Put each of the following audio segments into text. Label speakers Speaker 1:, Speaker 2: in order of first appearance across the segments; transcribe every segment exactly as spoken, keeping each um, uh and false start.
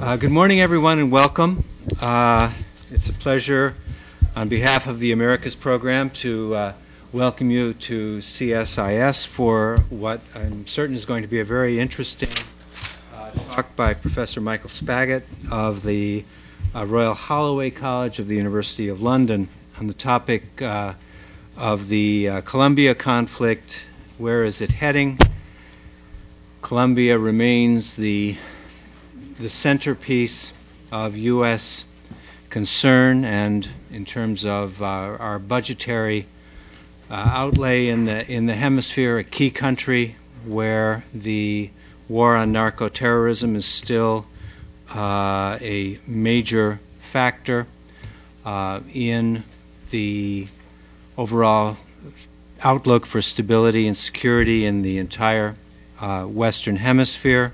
Speaker 1: Uh, good morning, everyone, and welcome. Uh, it's a pleasure, on behalf of the Americas program, to uh, welcome you to C S I S for what I'm certain is going to be a very interesting uh, talk by Professor Michael Spaggett of the uh, Royal Holloway College of the University of London on the topic uh, of the uh, Colombia conflict. Where is it heading? Colombia remains the the centerpiece of U S concern, and in terms of uh, our budgetary uh, outlay in the in the hemisphere, a key country where the war on narco-terrorism is still uh, a major factor uh, in the overall outlook for stability and security in the entire uh, Western Hemisphere.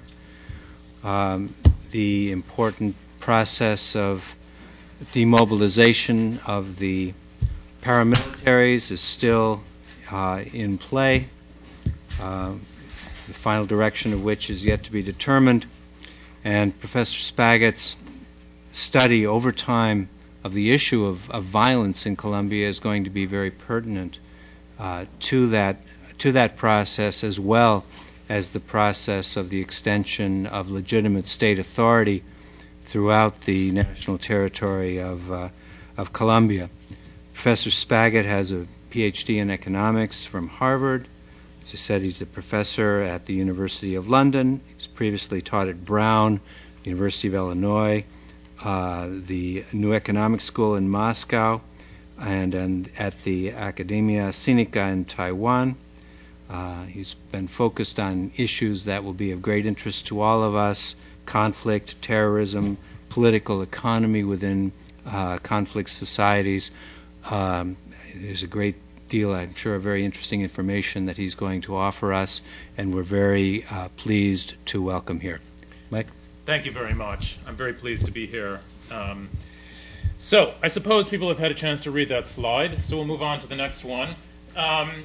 Speaker 1: Um, the important process of demobilization of the paramilitaries is still uh, in play, uh, the final direction of which is yet to be determined. And Professor Spaggett's study over time of the issue of, of violence in Colombia is going to be very pertinent uh, to that to that process, as well as the process of the extension of legitimate state authority throughout the national territory of uh, of Colombia. Professor Spaggett has a P H D in economics from Harvard. As I said, he's a professor at the University of London. He's previously taught at Brown, University of Illinois, uh, the New Economic School in Moscow, and, and at the Academia Sinica in Taiwan. Uh, he's been focused on issues that will be of great interest to all of us: conflict, terrorism, political economy within uh, conflict societies. Um, there's a great deal, I'm sure, of very interesting information that he's going to offer us, and we're very uh, pleased to welcome here. Mike?
Speaker 2: Thank you very much. I'm very pleased to be here. Um, so I suppose people have had a chance to read that slide, so we'll move on to the next one. Um,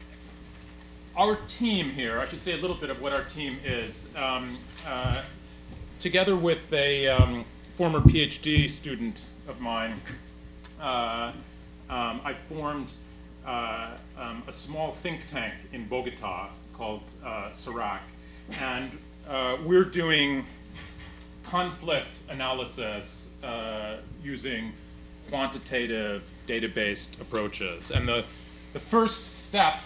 Speaker 2: Our team here, I should say a little bit of what our team is. Um, uh, together with a um, former P H D student of mine, uh, um, I formed uh, um, a small think tank in Bogota called uh, SIRAC, and uh, we're doing conflict analysis uh, using quantitative data-based approaches. And the, the first step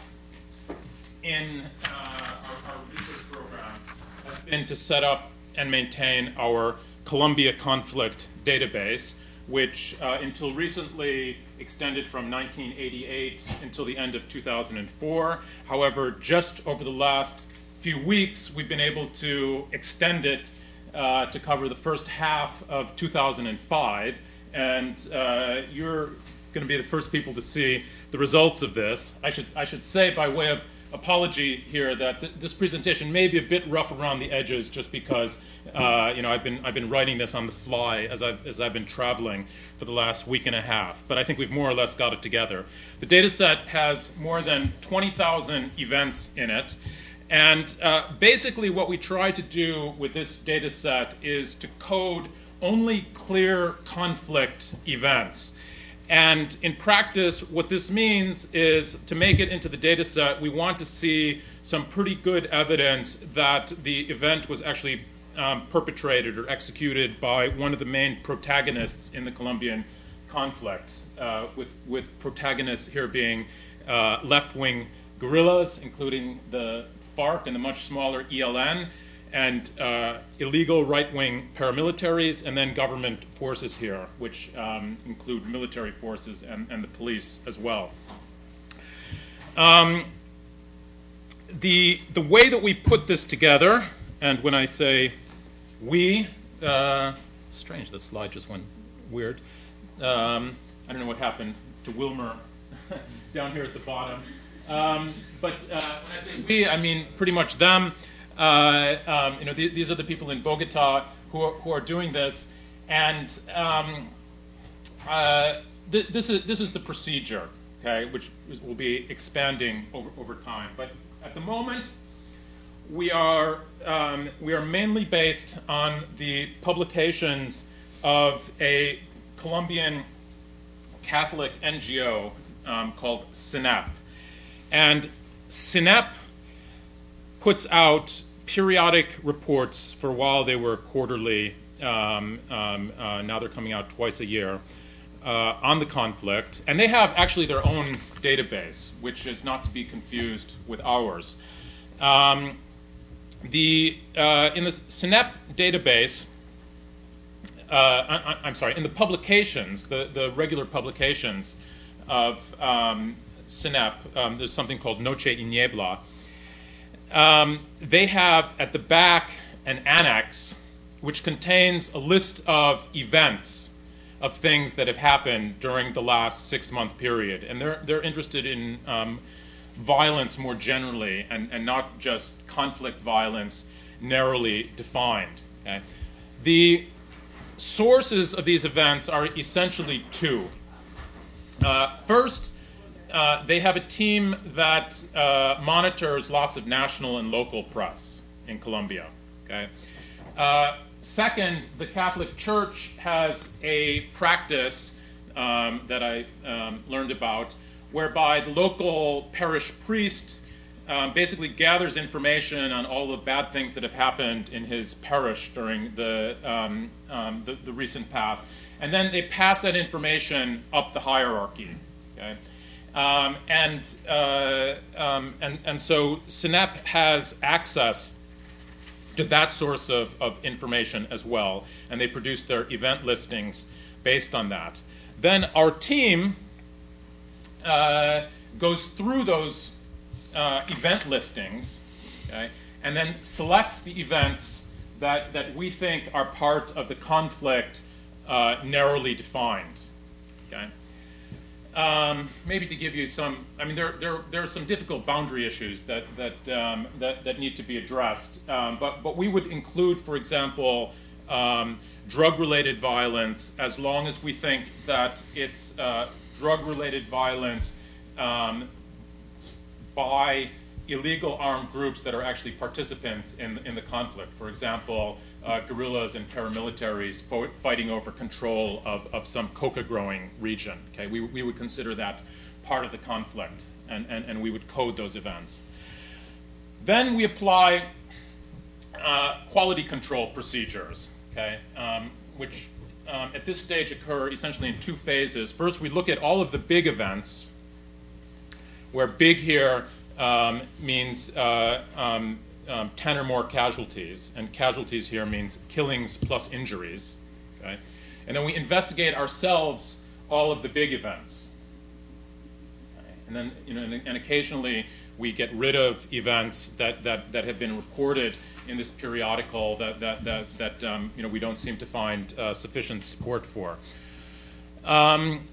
Speaker 2: in uh, our, our research program has been to set up and maintain our Colombia conflict database, which uh, until recently extended from nineteen eighty-eight until the end of two thousand four. However, just over the last few weeks, we've been able to extend it uh, to cover the first half of two thousand five, and uh, you're going to be the first people to see the results of this. I should I should say, by way of apology here, that th this presentation may be a bit rough around the edges, just because uh, you know I've been I've been writing this on the fly as I've as I've been traveling for the last week and a half. But I think we've more or less got it together. The data set has more than twenty thousand events in it, and uh, basically what we try to do with this data set is to code only clear conflict events. And in practice, what this means is, to make it into the data set, we want to see some pretty good evidence that the event was actually um, perpetrated or executed by one of the main protagonists in the Colombian conflict, uh, with, with protagonists here being uh, left-wing guerrillas, including the FARC and the much smaller E L N, and uh, illegal right-wing paramilitaries, and then government forces here, which um, include military forces and, and the police as well. Um, the, the way that we put this together, and when I say we, uh, strange, this slide just went weird. Um, I don't know what happened to Wilmer down here at the bottom. Um, but uh, when I say we, I mean pretty much them. Uh, um, you know, th these are the people in Bogota who are, who are doing this, and um, uh, th this is this is the procedure, okay, which is, will be expanding over over time. But at the moment, we are um, we are mainly based on the publications of a Colombian Catholic N G O um, called C N E P. And C N E P puts out periodic reports. For a while they were quarterly. Um, um, uh, now they're coming out twice a year uh, on the conflict. And they have actually their own database, which is not to be confused with ours. Um, the, uh, in the C N E P database, uh, I, I'm sorry, in the publications, the, the regular publications of um, C N E P, um, there's something called Noche y Niebla. Um, they have at the back an annex which contains a list of events, of things that have happened during the last six-month period. And they're, they're interested in um, violence more generally, and, and not just conflict violence narrowly defined. Okay? The sources of these events are essentially two. Uh, first, uh, they have a team that uh, monitors lots of national and local press in Colombia. Okay? Uh, second, the Catholic Church has a practice um, that I um, learned about, whereby the local parish priest um, basically gathers information on all the bad things that have happened in his parish during the, um, um, the, the recent past. And then they pass that information up the hierarchy. Okay? Um, and, uh, um, and, and so C N E P has access to that source of, of information as well, and they produce their event listings based on that. Then our team uh, goes through those uh, event listings, okay, and then selects the events that, that we think are part of the conflict uh, narrowly defined. Okay? Um, maybe to give you some, I mean, there, there, there are some difficult boundary issues that, that, um, that, that need to be addressed. Um, but, but we would include, for example, um, drug-related violence, as long as we think that it's uh, drug-related violence um, by illegal armed groups that are actually participants in, in the conflict. For example, uh, guerrillas and paramilitaries fo- fighting over control of, of some coca-growing region. Okay? We, we would consider that part of the conflict, and, and, and we would code those events. Then we apply uh, quality control procedures, okay? um, which um, at this stage occur essentially in two phases. First, we look at all of the big events, where big here um, means uh, um, um, ten or more casualties, and casualties here means killings plus injuries. Okay? And then we investigate ourselves all of the big events. Okay? And then, you know, and, and occasionally we get rid of events that, that, that have been recorded in this periodical that, that, that, that um, you know, we don't seem to find uh, sufficient support for. Um,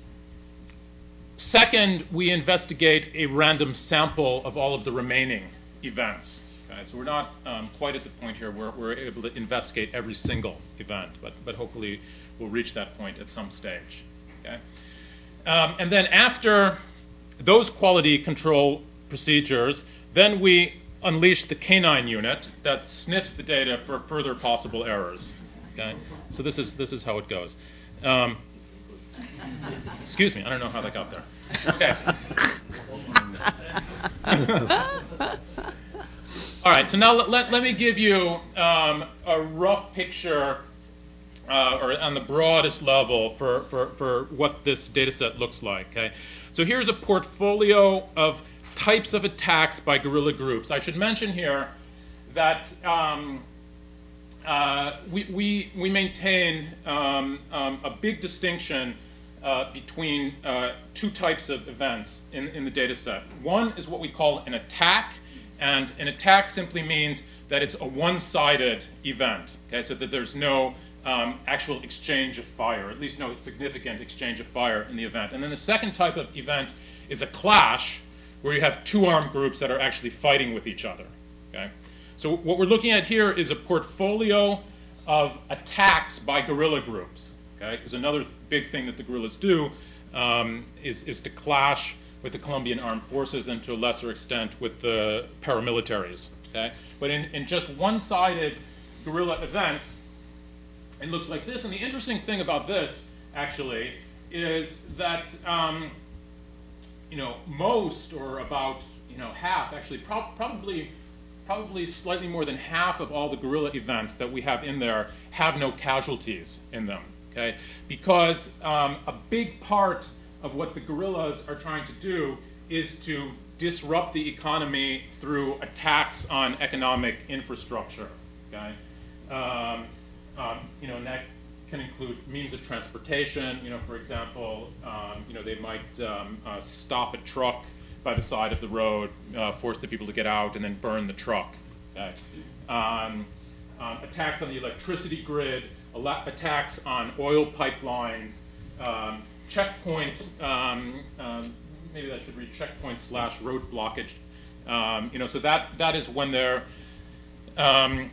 Speaker 2: Second, we investigate a random sample of all of the remaining events. Okay? So we're not um, quite at the point here where we're able to investigate every single event, but, but hopefully we'll reach that point at some stage. Okay? Um, and then after those quality control procedures, then we unleash the canine unit that sniffs the data for further possible errors. Okay? So this is, this is how it goes. Um, Excuse me, I don't know how that got there. Okay. All right, so now let, let, let me give you um, a rough picture, uh, or on the broadest level, for, for, for what this data set looks like. Okay? So here's a portfolio of types of attacks by guerrilla groups. I should mention here that um, uh, we, we, we maintain um, um, a big distinction Uh, between uh, two types of events in, in the data set. One is what we call an attack, and an attack simply means that it's a one-sided event, okay, so that there's no um, actual exchange of fire, at least no significant exchange of fire in the event. And then the second type of event is a clash, where you have two armed groups that are actually fighting with each other. Okay? So what we're looking at here is a portfolio of attacks by guerrilla groups. Okay? Because another big thing that the guerrillas do um, is, is to clash with the Colombian armed forces, and to a lesser extent with the paramilitaries. Okay? But in, in just one-sided guerrilla events, it looks like this. And the interesting thing about this, actually, is that um, you know, most, or about you know half, actually, pro probably probably slightly more than half of all the guerrilla events that we have in there have no casualties in them. Okay, because um, a big part of what the guerrillas are trying to do is to disrupt the economy through attacks on economic infrastructure. Okay, um, um, you know, and that can include means of transportation. You know, for example, um, you know, they might um, uh, stop a truck by the side of the road, uh, force the people to get out, and then burn the truck. Okay, um, um, attacks on the electricity grid, attacks on oil pipelines, um, checkpoint. Um, um, maybe that should read checkpoint slash road blockage. Um, you know, so that that is when they're um,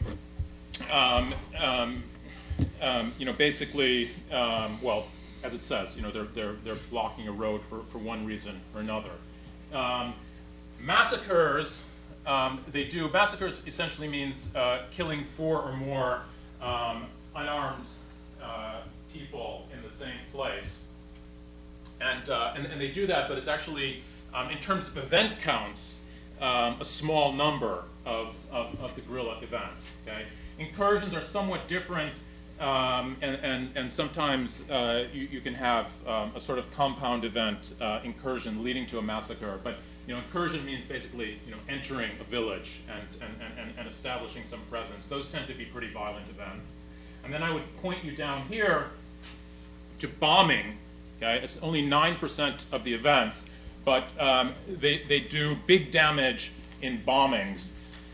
Speaker 2: um, um, Um, you know, basically, um, well, as it says, you know, they're, they're, they're blocking a road for, for one reason or another. Um, massacres, um, they do, massacres essentially means uh, killing four or more um, unarmed uh, people in the same place. And, uh, and, and they do that, but it's actually, um, in terms of event counts, um, a small number of, of, of the guerrilla events. Okay? Incursions are somewhat different. Um, and, and, and sometimes uh, you, you can have um, a sort of compound event, uh, incursion, leading to a massacre. But you know, incursion means basically you know, entering a village and, and, and, and establishing some presence. Those tend to be pretty violent events. And then I would point you down here to bombing. Okay? It's only nine percent of the events, but um, they, they do big damage in bombings.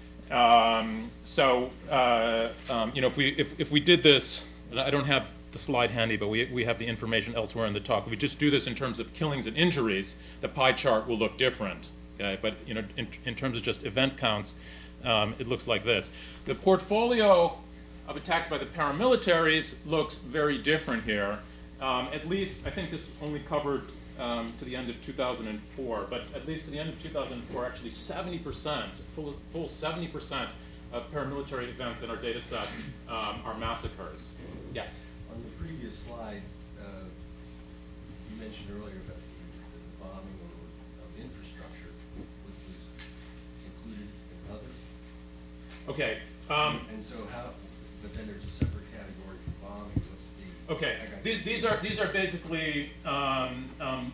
Speaker 2: Um, so, uh, um, you know, if we, if, if we did this, and I don't have the slide handy, but we, we have the information elsewhere in the talk. If we just do this in terms of killings and injuries, the pie chart will look different. Okay? But, you know, in, in terms of just event counts, um, it looks like this. The portfolio of attacks by the paramilitaries looks very different here. Um, at least, I think this only covered Um, to the end of two thousand four, but at least to the end of two thousand four, actually seventy percent, full, full seventy percent of paramilitary events in our data set um, are massacres. Yes?
Speaker 3: On the previous slide, uh, you mentioned earlier about the, the bombing or, of infrastructure, which was included in other.
Speaker 2: Okay. Um,
Speaker 3: and so how, but then there's a separate category for bombing. What's the...
Speaker 2: Okay. These, these, are, these are basically um, um,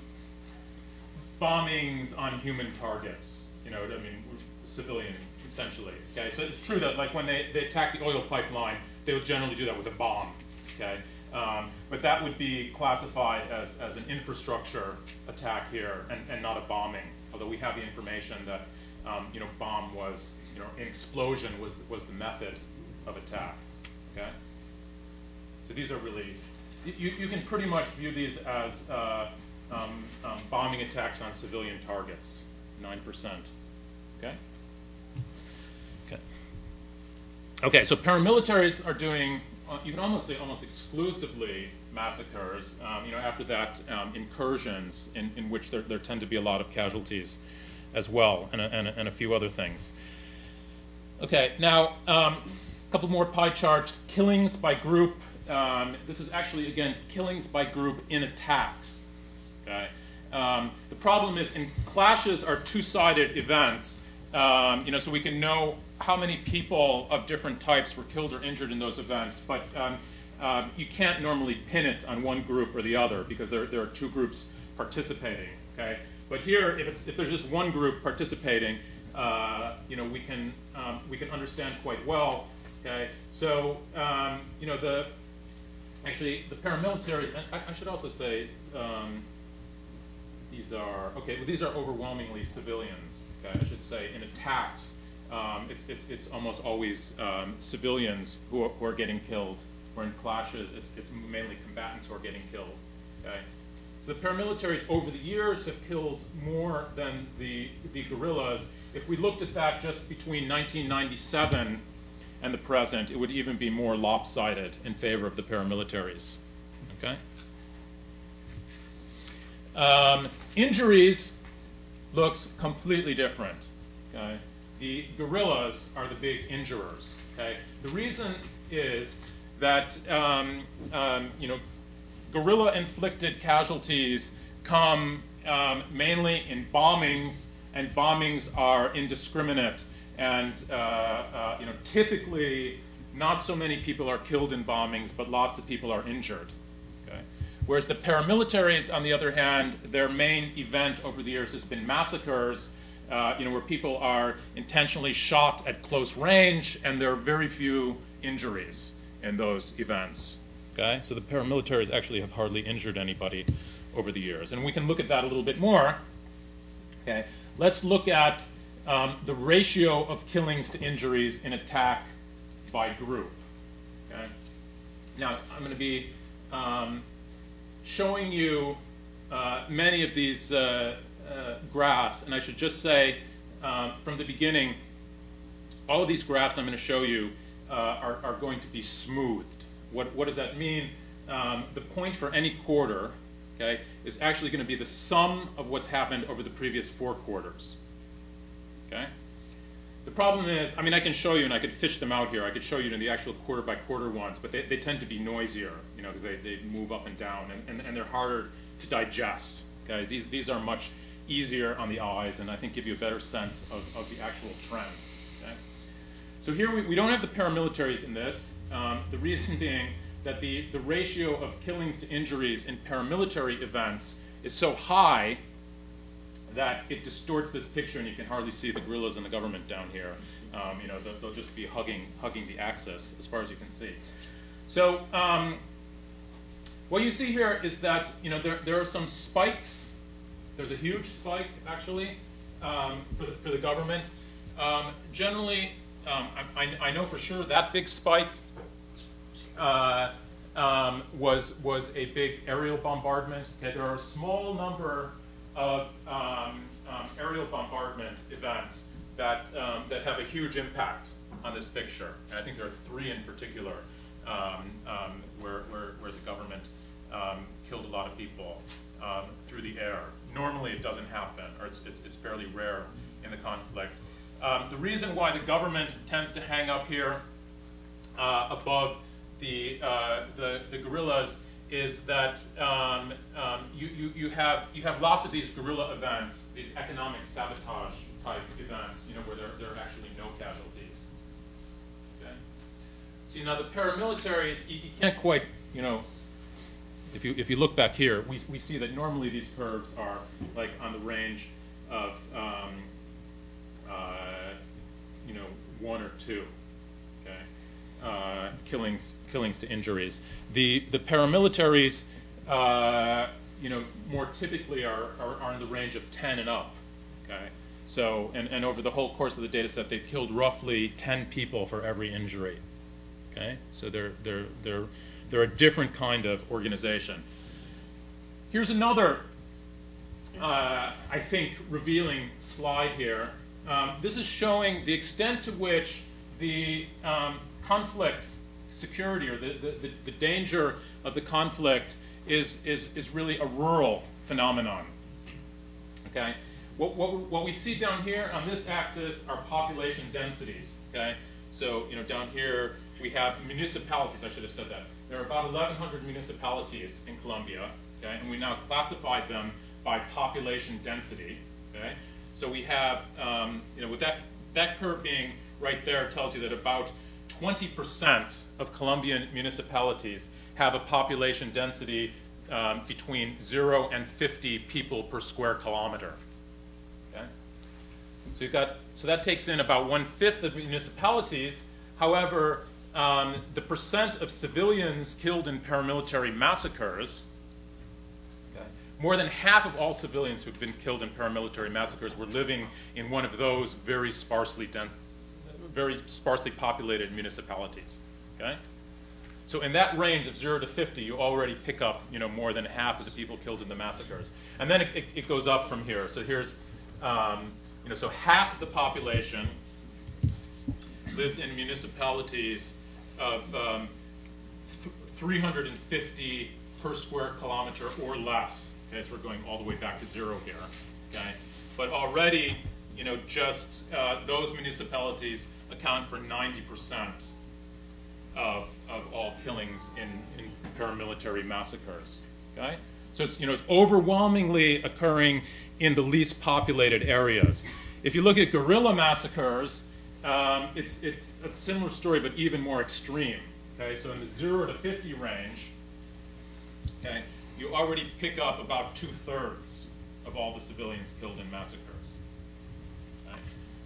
Speaker 2: bombings on human targets. You know, I mean, civilian, essentially. Okay, so it's true that like when they, they attack the oil pipeline, they would generally do that with a bomb. Okay, um, but that would be classified as, as an infrastructure attack here, and, and not a bombing. Although we have the information that um, you know, bomb was, you know, an explosion was was the method of attack. Okay, so these are really, you you can pretty much view these as uh, um, um, bombing attacks on civilian targets, nine percent. Okay. Okay. Okay. So paramilitaries are doing, uh, you can almost say, almost exclusively massacres. Um, you know, after that, um, incursions in, in which there, there tend to be a lot of casualties, as well, and a, and a, and a few other things. Okay. Now, um, a couple more pie charts. Killings by group. Um, this is actually again killings by group in attacks. Okay. Um, the problem is, in clashes are two-sided events. Um, you know, so we can know how many people of different types were killed or injured in those events, but um, uh, you can't normally pin it on one group or the other because there, there are two groups participating. Okay, but here, if, it's, if there's just one group participating, uh, you know, we can um, we can understand quite well. Okay, so um, you know, the actually the paramilitaries. And I, I should also say. Um, These are, okay, well, these are overwhelmingly civilians, okay, I should say. In attacks, um, it's, it's, it's almost always um, civilians who are, who are getting killed, or in clashes, it's, it's mainly combatants who are getting killed, okay. So the paramilitaries over the years have killed more than the, the guerrillas. If we looked at that just between nineteen ninety-seven and the present, it would even be more lopsided in favor of the paramilitaries, okay. Um, injuries looks completely different. Okay, the guerrillas are the big injurers. Okay? The reason is that um, um, you know, guerrilla-inflicted casualties come um, mainly in bombings, and bombings are indiscriminate. And uh, uh, you know, typically, not so many people are killed in bombings, but lots of people are injured. Okay? Whereas the paramilitaries, on the other hand, their main event over the years has been massacres, uh, you know, where people are intentionally shot at close range, and there are very few injuries in those events. Okay? So the paramilitaries actually have hardly injured anybody over the years. And we can look at that a little bit more. Okay? Let's look at um, the ratio of killings to injuries in attack by group. Okay? Now, I'm going to be um, showing you uh, many of these uh, uh, graphs, and I should just say um, from the beginning, all of these graphs I'm going to show you uh, are, are going to be smoothed. What, what does that mean? Um, the point for any quarter, okay, is actually going to be the sum of what's happened over the previous four quarters. Okay? The problem is, I mean, I can show you, and I could fish them out here. I could show you in the actual quarter by quarter ones, but they, they tend to be noisier, you know, because they, they move up and down, and, and, and they're harder to digest. Okay? These, these are much easier on the eyes, and I think give you a better sense of, of the actual trends. Okay? So here we, we don't have the paramilitaries in this. Um, the reason being that the, the ratio of killings to injuries in paramilitary events is so high that it distorts this picture, and you can hardly see the guerrillas and the government down here. Um, you know, they'll, they'll just be hugging, hugging the axis as far as you can see. So um, what you see here is that, you know, there, there are some spikes. There's a huge spike, actually, um, for, the, for the government. Um, generally, um, I, I know for sure that big spike uh, um, was, was a big aerial bombardment. Okay, there are a small number of um, um, aerial bombardment events that, um, that have a huge impact on this picture. And I think there are three in particular um, um, where, where, where the government um, killed a lot of people um, through the air. Normally it doesn't happen, or it's, it's, it's fairly rare in the conflict. Um, the reason why the government tends to hang up here uh, above the, uh, the, the guerrillas is that um, um, you, you, you, have, you have lots of these guerrilla events, these economic sabotage type events, you know, where there, there are actually no casualties. Okay? See, now the paramilitaries, you, you can't quite, you know, if you, if you look back here, we, we see that normally these curves are like on the range of, um, uh, you know, one or two. Okay? Uh, killings, killings to injuries. The the paramilitaries, uh, you know, more typically are, are are in the range of ten and up. Okay, so and, and over the whole course of the data set, they've killed roughly ten people for every injury. Okay, so they're they're they're they're a different kind of organization. Here's another, uh, I think, revealing slide here. Um, this is showing the extent to which the um, conflict security, or the, the, the danger of the conflict, is, is, is really a rural phenomenon. Okay? What, what, what we see down here on this axis are population densities. Okay? So, you know, down here we have municipalities, I should have said that. There are about eleven hundred municipalities in Colombia, okay? And we now classified them by population density. Okay? So we have, um, you know, with that, that curve being right there tells you that about twenty percent of Colombian municipalities have a population density um, between zero and fifty people per square kilometer. Okay? So you've got, so that takes in about one-fifth of municipalities. However, um, the percent of civilians killed in paramilitary massacres, okay, more than half of all civilians who've been killed in paramilitary massacres were living in one of those very sparsely dense, very sparsely populated municipalities. Okay? So in that range of zero to fifty, you already pick up, you know, more than half of the people killed in the massacres. And then it, it, it goes up from here. So here's, um, you know, so half of the population lives in municipalities of um, th three hundred fifty per square kilometer or less. Okay, so we're going all the way back to zero here. Okay, but already you know, just uh, those municipalities account for ninety percent of, of all killings in, in paramilitary massacres. Okay? So it's, you know, it's overwhelmingly occurring in the least populated areas. If you look at guerrilla massacres, um, it's, it's a similar story, but even more extreme. Okay? So in the zero to fifty range, okay, you already pick up about two-thirds of all the civilians killed in massacres. Okay?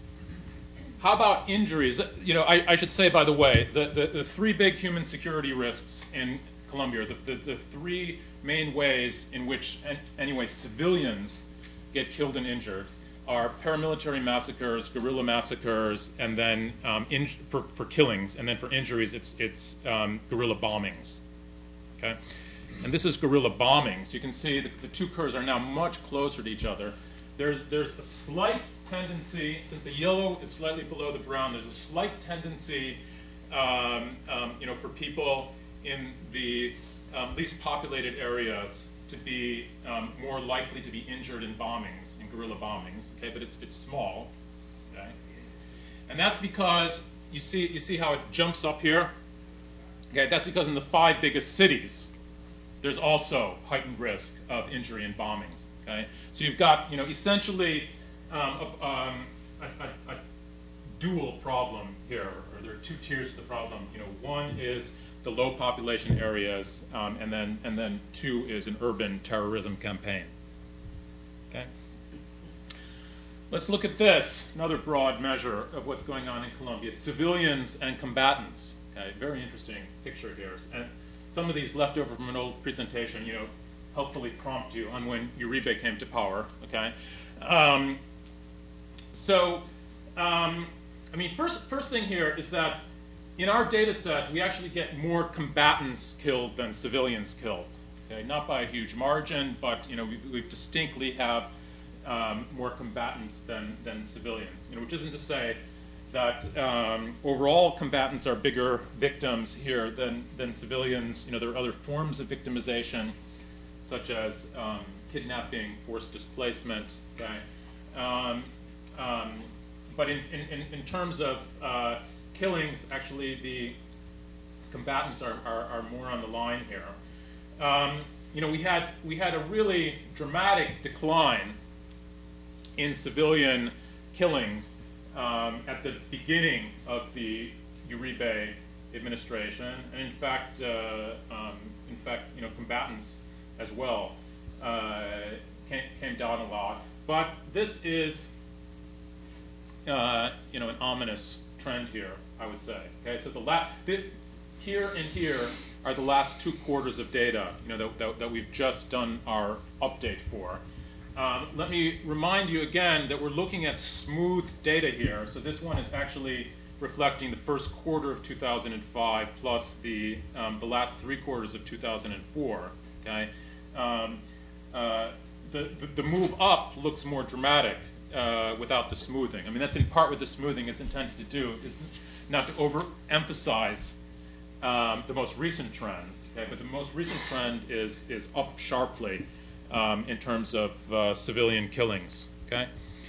Speaker 2: How about injuries? You know, I, I should say, by the way, the, the, the three big human security risks in Colombia, the, the, the three main ways in which, anyway, civilians get killed and injured are paramilitary massacres, guerrilla massacres, and then um, in, for, for killings, and then for injuries, it's, it's um, guerrilla bombings. Okay? And this is guerrilla bombings. You can see the, the two curves are now much closer to each other. There's, there's a slight tendency, since the yellow is slightly below the brown, there's a slight tendency um, um, you know, for people in the um, least populated areas to be um, more likely to be injured in bombings, in guerrilla bombings, okay, but it's, it's small, okay? And that's because, you see, you see how it jumps up here? Okay, that's because in the five biggest cities, there's also heightened risk of injury in bombings, okay? So you've got, you know, essentially um, a, um, a, a, a dual problem here, or there are two tiers to the problem. You know, one is the low population areas, um, and then and then two is an urban terrorism campaign. Okay. Let's look at this, another broad measure of what's going on in Colombia: civilians and combatants. Okay, very interesting picture here, and some of these left over from an old presentation, you know, helpfully prompt you on when Uribe came to power. Okay, um, so um, I mean, first first thing here is that in our data set, we actually get more combatants killed than civilians killed. Okay, not by a huge margin, but you know, we, we distinctly have um, more combatants than, than civilians. You know, which isn't to say that um, overall combatants are bigger victims here than, than civilians. You know, there are other forms of victimization, such as um, kidnapping, forced displacement. Okay, um, um, but in, in, in terms of uh, killings, actually, the combatants are, are, are more on the line here. Um, you know, we had, we had a really dramatic decline in civilian killings um, at the beginning of the Uribe administration, and in fact, uh, um, in fact, you know, combatants as well uh, came, came down a lot. But this is, uh, you know, an ominous trend here, I would say. Okay, so the, la the here and here are the last two quarters of data, you know, that, that, that we've just done our update for. Um, let me remind you again that we're looking at smooth data here. So this one is actually reflecting the first quarter of two thousand five plus the um, the last three quarters of two thousand four. Okay, um, uh, the, the the move up looks more dramatic uh, without the smoothing. I mean, that's in part what the smoothing is intended to do, is not to overemphasize um, the most recent trends. Okay, but the most recent trend is is up sharply um, in terms of uh, civilian killings. Okay,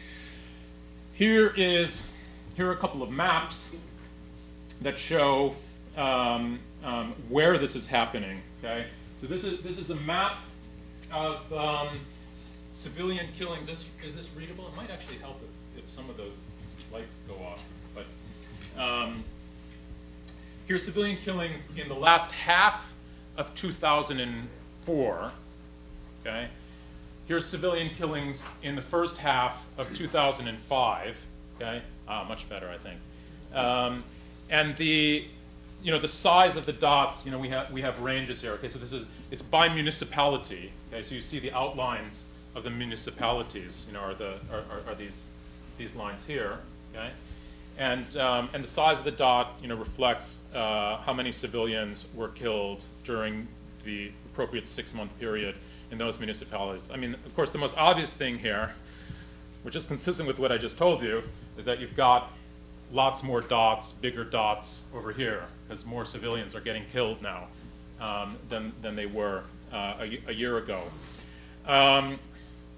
Speaker 2: here is here are a couple of maps that show um, um, where this is happening. Okay, so this is this is a map of um, civilian killings. Is, is this readable? It might actually help if, if some of those lights go off. But um, here's civilian killings in the last half of two thousand four. Okay, here's civilian killings in the first half of two thousand five. Okay, ah, much better, I think. Um, and the, you know, the size of the dots. You know, we have we have ranges here. Okay, so this is it's by municipality. Okay, so you see the outlines of the municipalities. You know, are the are, are, are these these lines here? Okay, and um, and the size of the dot, you know, reflects uh, how many civilians were killed during the appropriate six-month period in those municipalities. I mean, of course, the most obvious thing here, which is consistent with what I just told you, is that you've got lots more dots, bigger dots over here, because more civilians are getting killed now um, than, than they were uh, a, a year ago. Um,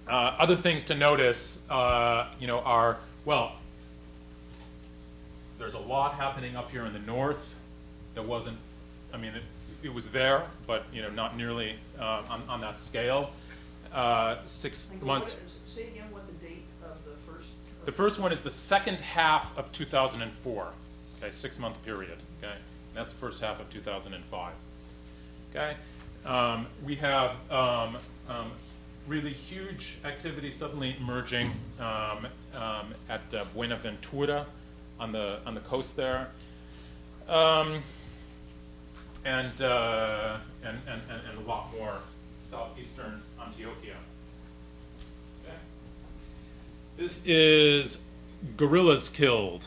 Speaker 2: Uh, other things to notice, uh, you know, are, well, there's a lot happening up here in the north that wasn't, I mean, it, it was there, but, you know, not nearly uh, on, on that scale. Uh, six
Speaker 4: And
Speaker 2: months.
Speaker 4: What, say again what the date of the first. Of
Speaker 2: The first one is the second half of two thousand four, okay, six-month period, okay? And that's the first half of two thousand five, okay? Um, we have um, um, really huge activity suddenly emerging um, um, at uh, Buenaventura on the on the coast there, um, and, uh, and, and and and a lot more southeastern Antioquia. Okay. This is gorillas killed.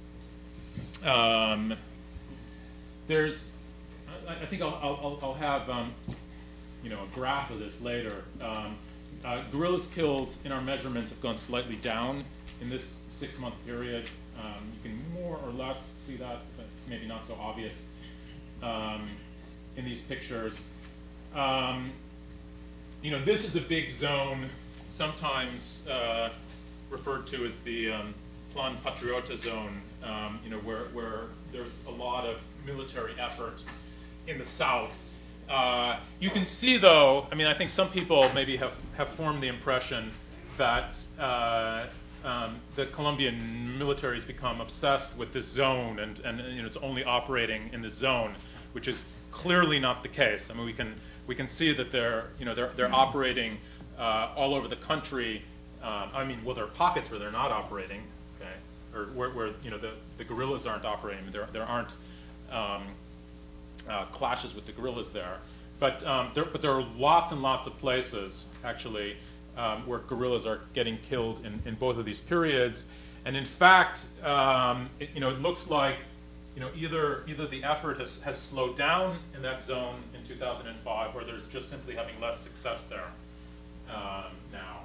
Speaker 2: Um, there's, I, I think I'll I'll, I'll have um, you know, a graph of this later. Um, uh, gorillas killed in our measurements have gone slightly down in this six-month period. Um, you can more or less see that, but it's maybe not so obvious um, in these pictures. Um, you know, this is a big zone, sometimes uh, referred to as the um, Plan Patriota zone, um, you know, where, where there's a lot of military effort in the south. Uh, you can see, though, I mean, I think some people maybe have, have formed the impression that uh, um, the Colombian military has become obsessed with this zone and, and you know, it's only operating in this zone, which is clearly not the case. I mean, we can we can see that they're you know they're they're operating uh, all over the country. Um, I mean, well, there are pockets where they're not operating, okay, or where, where you know the, the guerrillas aren't operating. There there aren't um, uh, clashes with the guerrillas there, but um, there but there are lots and lots of places actually um, where guerrillas are getting killed in, in both of these periods. And in fact, um, it, you know, it looks like you know either either the effort has, has slowed down in that zone in two thousand five, or there's just simply having less success there um, now.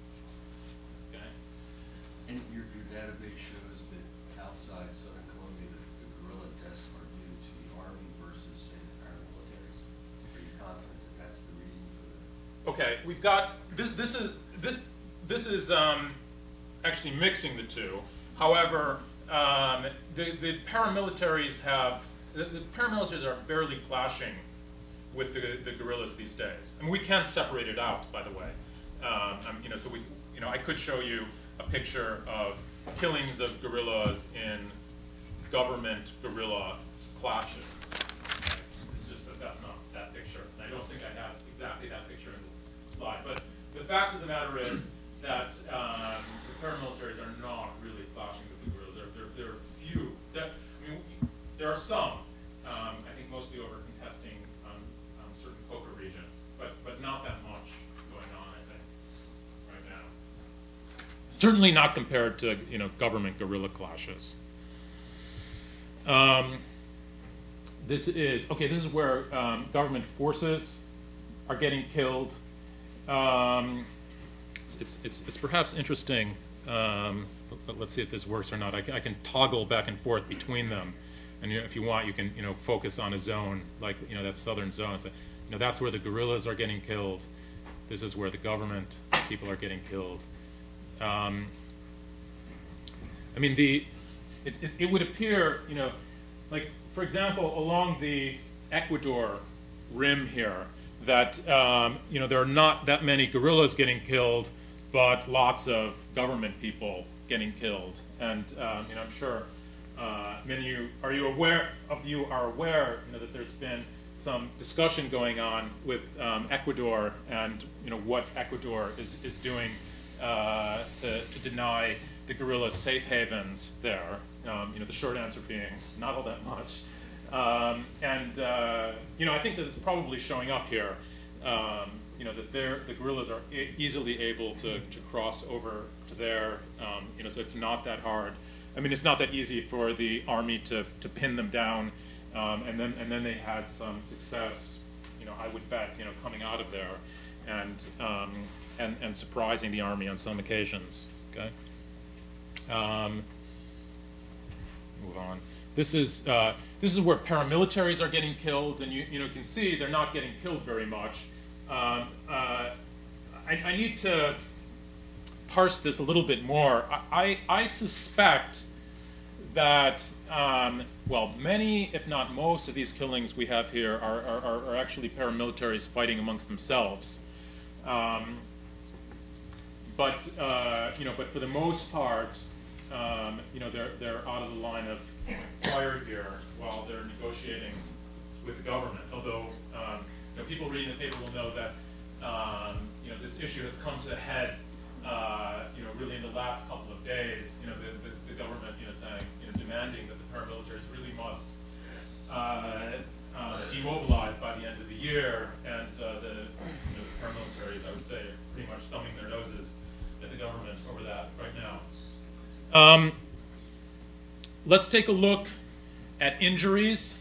Speaker 2: Okay.
Speaker 3: And your, your database shows that outside southern Colombia, the, the guerrilla deaths are due to the army versus, say, the paramilitaries. Are you confident that that's the reason for the?
Speaker 2: Okay, we've got this. This is this. This is um, actually mixing the two. However, um, the the paramilitaries have the, the paramilitaries are barely clashing with the the guerrillas these days. I mean, we can separate it out, by the way. Um, um, you know, so we you know I could show you a picture of killings of guerrillas in government guerrilla clashes. Okay? It's just that that's not that picture. And I don't think I have exactly that picture in this slide. But the fact of the matter is that um, the paramilitaries are not really clashing with the guerrillas. There, there, there are few. That, I mean, there are some. Um, I think mostly over contesting um, um, certain coca regions, but but not that much going on. I think right now. Certainly not compared to you know government guerrilla clashes. Um, this is okay. This is where um, government forces are getting killed. Um, it's, it's it's it's perhaps interesting. Um, but let's see if this works or not. I, I can toggle back and forth between them, and you know, if you want, you can you know focus on a zone like you know that southern zone. So, you know that's where the guerrillas are getting killed. This is where the government people are getting killed. Um, I mean, the it, it, it would appear, you know, like, for example, along the Ecuador rim here, that, um, you know, there are not that many guerrillas getting killed, but lots of government people getting killed. And, um, you know, I'm sure uh, many of you, are you aware, of you are aware, you know, that there's been some discussion going on with um, Ecuador and, you know, what Ecuador is, is doing uh, to, to deny the guerrillas safe havens there. Um, you know, the short answer being not all that much. Um, and, uh, you know, I think that it's probably showing up here, um, you know, that they're, the guerrillas are e- easily able to, to cross over to there, um, you know, so it's not that hard. I mean, it's not that easy for the army to, to pin them down, um, and then and then they had some success, you know, I would bet, you know, coming out of there and, um, and, and surprising the army on some occasions, okay? Um, move on. This is uh, this is where paramilitaries are getting killed, and you you know can see they're not getting killed very much. Um, uh, I, I need to parse this a little bit more. I, I, I suspect that, um, well, many, if not most, of these killings we have here are, are, are actually paramilitaries fighting amongst themselves. Um, but, uh, you know, but for the most part, um, you know, they're, they're out of the line of fire here while they're negotiating with the government. Although, um, you know, people reading the paper will know that, um, you know, this issue has come to a head, uh, you know, really in the last couple of days. You know, the, the, the government, you know, saying, you know, demanding that the paramilitaries really must uh, uh, demobilize by the end of the year, and uh, the, you know, the paramilitaries, I would say, are pretty much thumbing their noses at the government over that right now. Um, let's take a look at injuries.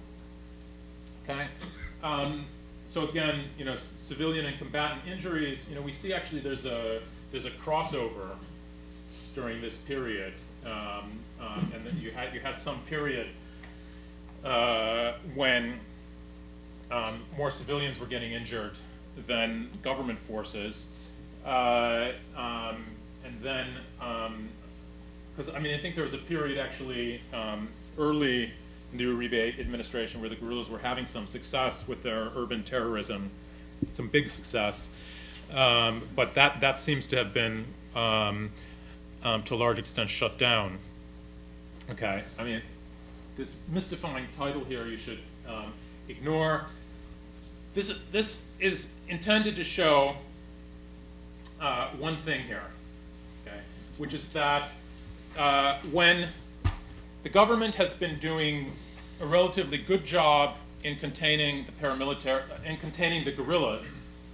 Speaker 2: Okay. Um, so again, you know, civilian and combatant injuries. You know, we see actually there's a there's a crossover during this period, um, um, and then you had you had some period uh, when um, more civilians were getting injured than government forces, uh, um, and then because um, I mean I think there was a period actually um, early in the Uribe administration where the guerrillas were having some success with their urban terrorism, some big success, um, but that that seems to have been um, um, to a large extent shut down. Okay, I mean this mystifying title here you should um, ignore. This is, this is intended to show uh, one thing here, okay, which is that uh, when the government has been doing a relatively good job in containing the paramilitary, in containing the guerrillas,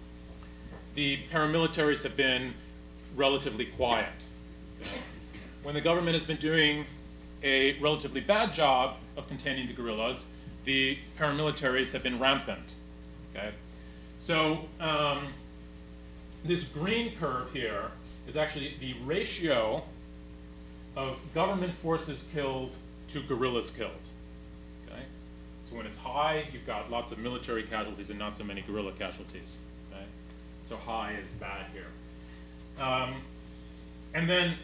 Speaker 2: the paramilitaries have been relatively quiet. Okay? When the government has been doing a relatively bad job of containing the guerrillas, the paramilitaries have been rampant. Okay? So um, this green curve here is actually the ratio of government forces killed to guerrillas killed. Okay? So when it's high, you've got lots of military casualties and not so many guerrilla casualties. Okay? So high is bad here. Um, and then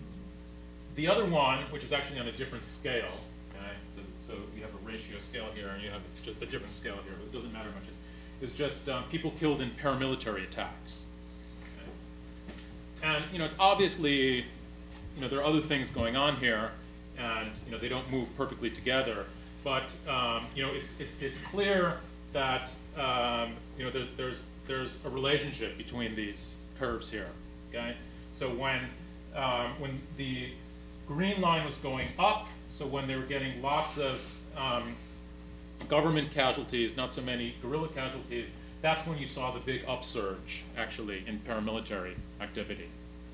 Speaker 2: the other one, which is actually on a different scale, okay? so, so you have a ratio scale here and you have a, a different scale here, but it doesn't matter much, is just um, people killed in paramilitary attacks. Okay? And you know, it's obviously, you know, there are other things going on here, and you know, they don't move perfectly together. But um, you know, it's it's it's clear that um, you know there's there's there's a relationship between these curves here. Okay, so when um, when the green line was going up, so when they were getting lots of um, government casualties, not so many guerrilla casualties, that's when you saw the big upsurge actually in paramilitary activity.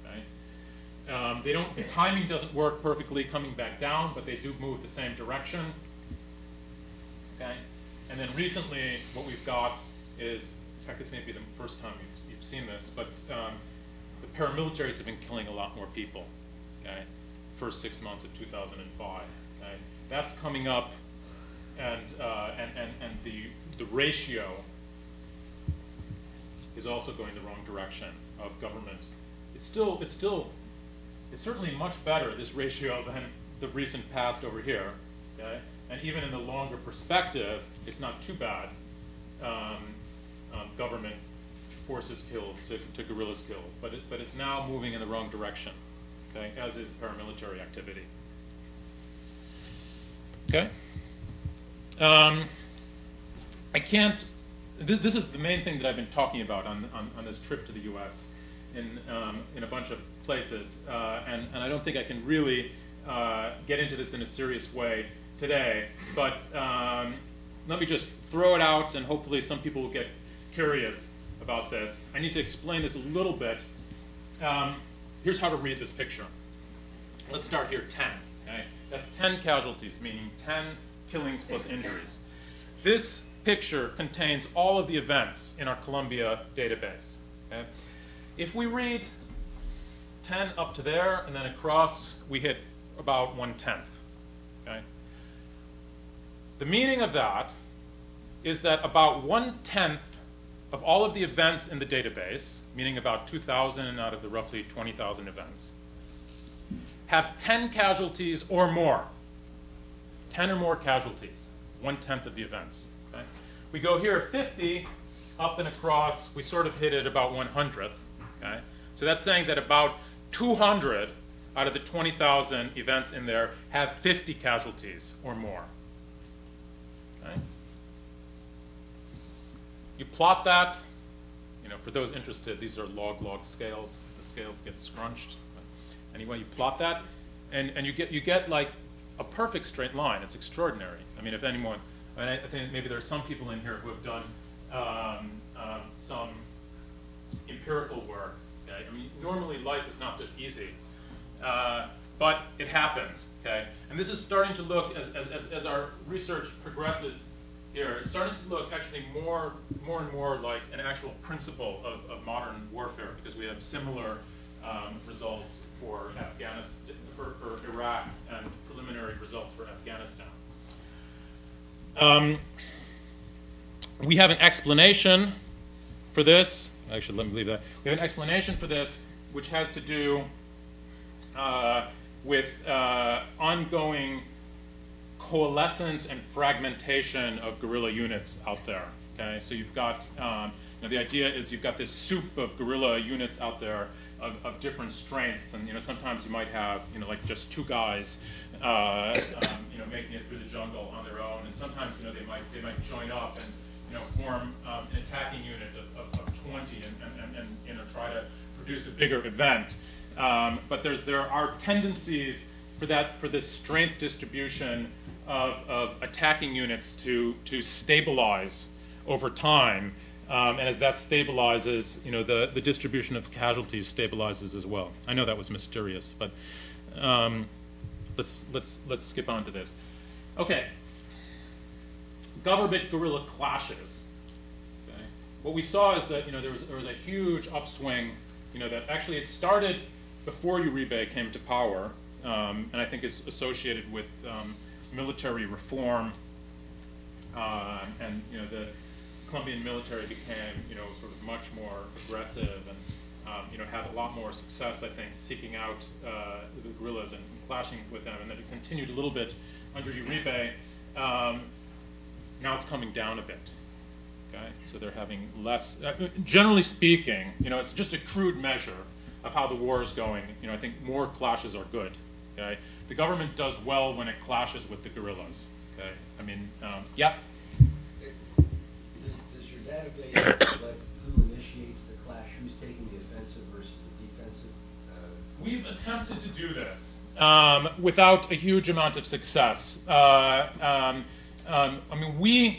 Speaker 2: Um, they don't. The timing doesn't work perfectly coming back down, but they do move the same direction. Okay, and then recently, what we've got is, in fact, this may be the first time you've, you've seen this, but um, the paramilitaries have been killing a lot more people. Okay, first six months of two thousand five. Okay, that's coming up, and uh, and and and the the ratio is also going the wrong direction of government. It's still it's still It's certainly much better, this ratio, than the recent past over here. Okay? And even in the longer perspective, it's not too bad. Um, um, government forces killed to, to guerrillas killed. But, it, but it's now moving in the wrong direction, okay? As is paramilitary activity. Okay? Um, I can't, this, this is the main thing that I've been talking about on, on, on this trip to the U S in, um, in a bunch of places, uh, and, and I don't think I can really uh, get into this in a serious way today, but um, let me just throw it out and hopefully some people will get curious about this. I need to explain this a little bit. Um, here's how to read this picture. Let's start here, ten. Okay? That's ten casualties, meaning ten killings plus injuries. This picture contains all of the events in our Columbia database. Okay? If we read ten up to there, and then across, we hit about one-tenth. Okay? The meaning of that is that about one-tenth of all of the events in the database, meaning about two thousand out of the roughly twenty thousand events, have ten casualties or more. ten or more casualties, one-tenth of the events. Okay? We go here fifty, up and across, we sort of hit it about one hundredth. Okay? So that's saying that about two hundred out of the twenty thousand events in there have fifty casualties or more. Okay? You plot that, you know, for those interested, these are log-log scales. The scales get scrunched. But anyway, you plot that, and, and you get you get like a perfect straight line. It's extraordinary. I mean, if anyone, I, mean, I think maybe there are some people in here who have done um, um, some empirical work. Okay? I mean, normally life is not this easy, uh, but it happens. Okay, and this is starting to look as as, as our research progresses here. It's starting to look actually more more and more like an actual principle of, of modern warfare, because we have similar um, results for Afghanistan, for, for Iraq, and preliminary results for Afghanistan. Um, we have an explanation for this. Actually, let me leave that. We have an explanation for this, which has to do uh, with uh, ongoing coalescence and fragmentation of guerrilla units out there. Okay, so you've got um, you know, the idea is you've got this soup of guerrilla units out there of, of different strengths, and you know sometimes you might have you know like just two guys uh, um, you know making it through the jungle on their own, and sometimes you know they might they might join up and you know form um, an attacking unit of, of, of twenty and, and, and you know try to produce a bigger event. Um, but there's there are tendencies for that for this strength distribution of, of attacking units to to stabilize over time, um, and as that stabilizes, you know the, the distribution of casualties stabilizes as well. I know that was mysterious, but um, let's let's let's skip on to this. Okay, government guerrilla clashes. Okay, what we saw is that you know there was there was a huge upswing. You know that actually it started before Uribe came to power, um, and I think it's associated with um, military reform, uh, and you know the Colombian military became you know sort of much more aggressive and um, you know had a lot more success, I think, seeking out uh, the guerrillas and clashing with them, and then it continued a little bit under Uribe. Um, now it's coming down a bit. Okay, so they're having less. Uh, generally speaking, you know, it's just a crude measure of how the war is going. You know, I think more clashes are good. Okay, the government does well when it clashes with the guerrillas. Okay, I mean, um, yeah.
Speaker 3: Does, does your database reflect who initiates the clash, who's taking the offensive versus the defensive? Uh,
Speaker 2: We've attempted to do this um, without a huge amount of success. Uh, um, um, I mean, we.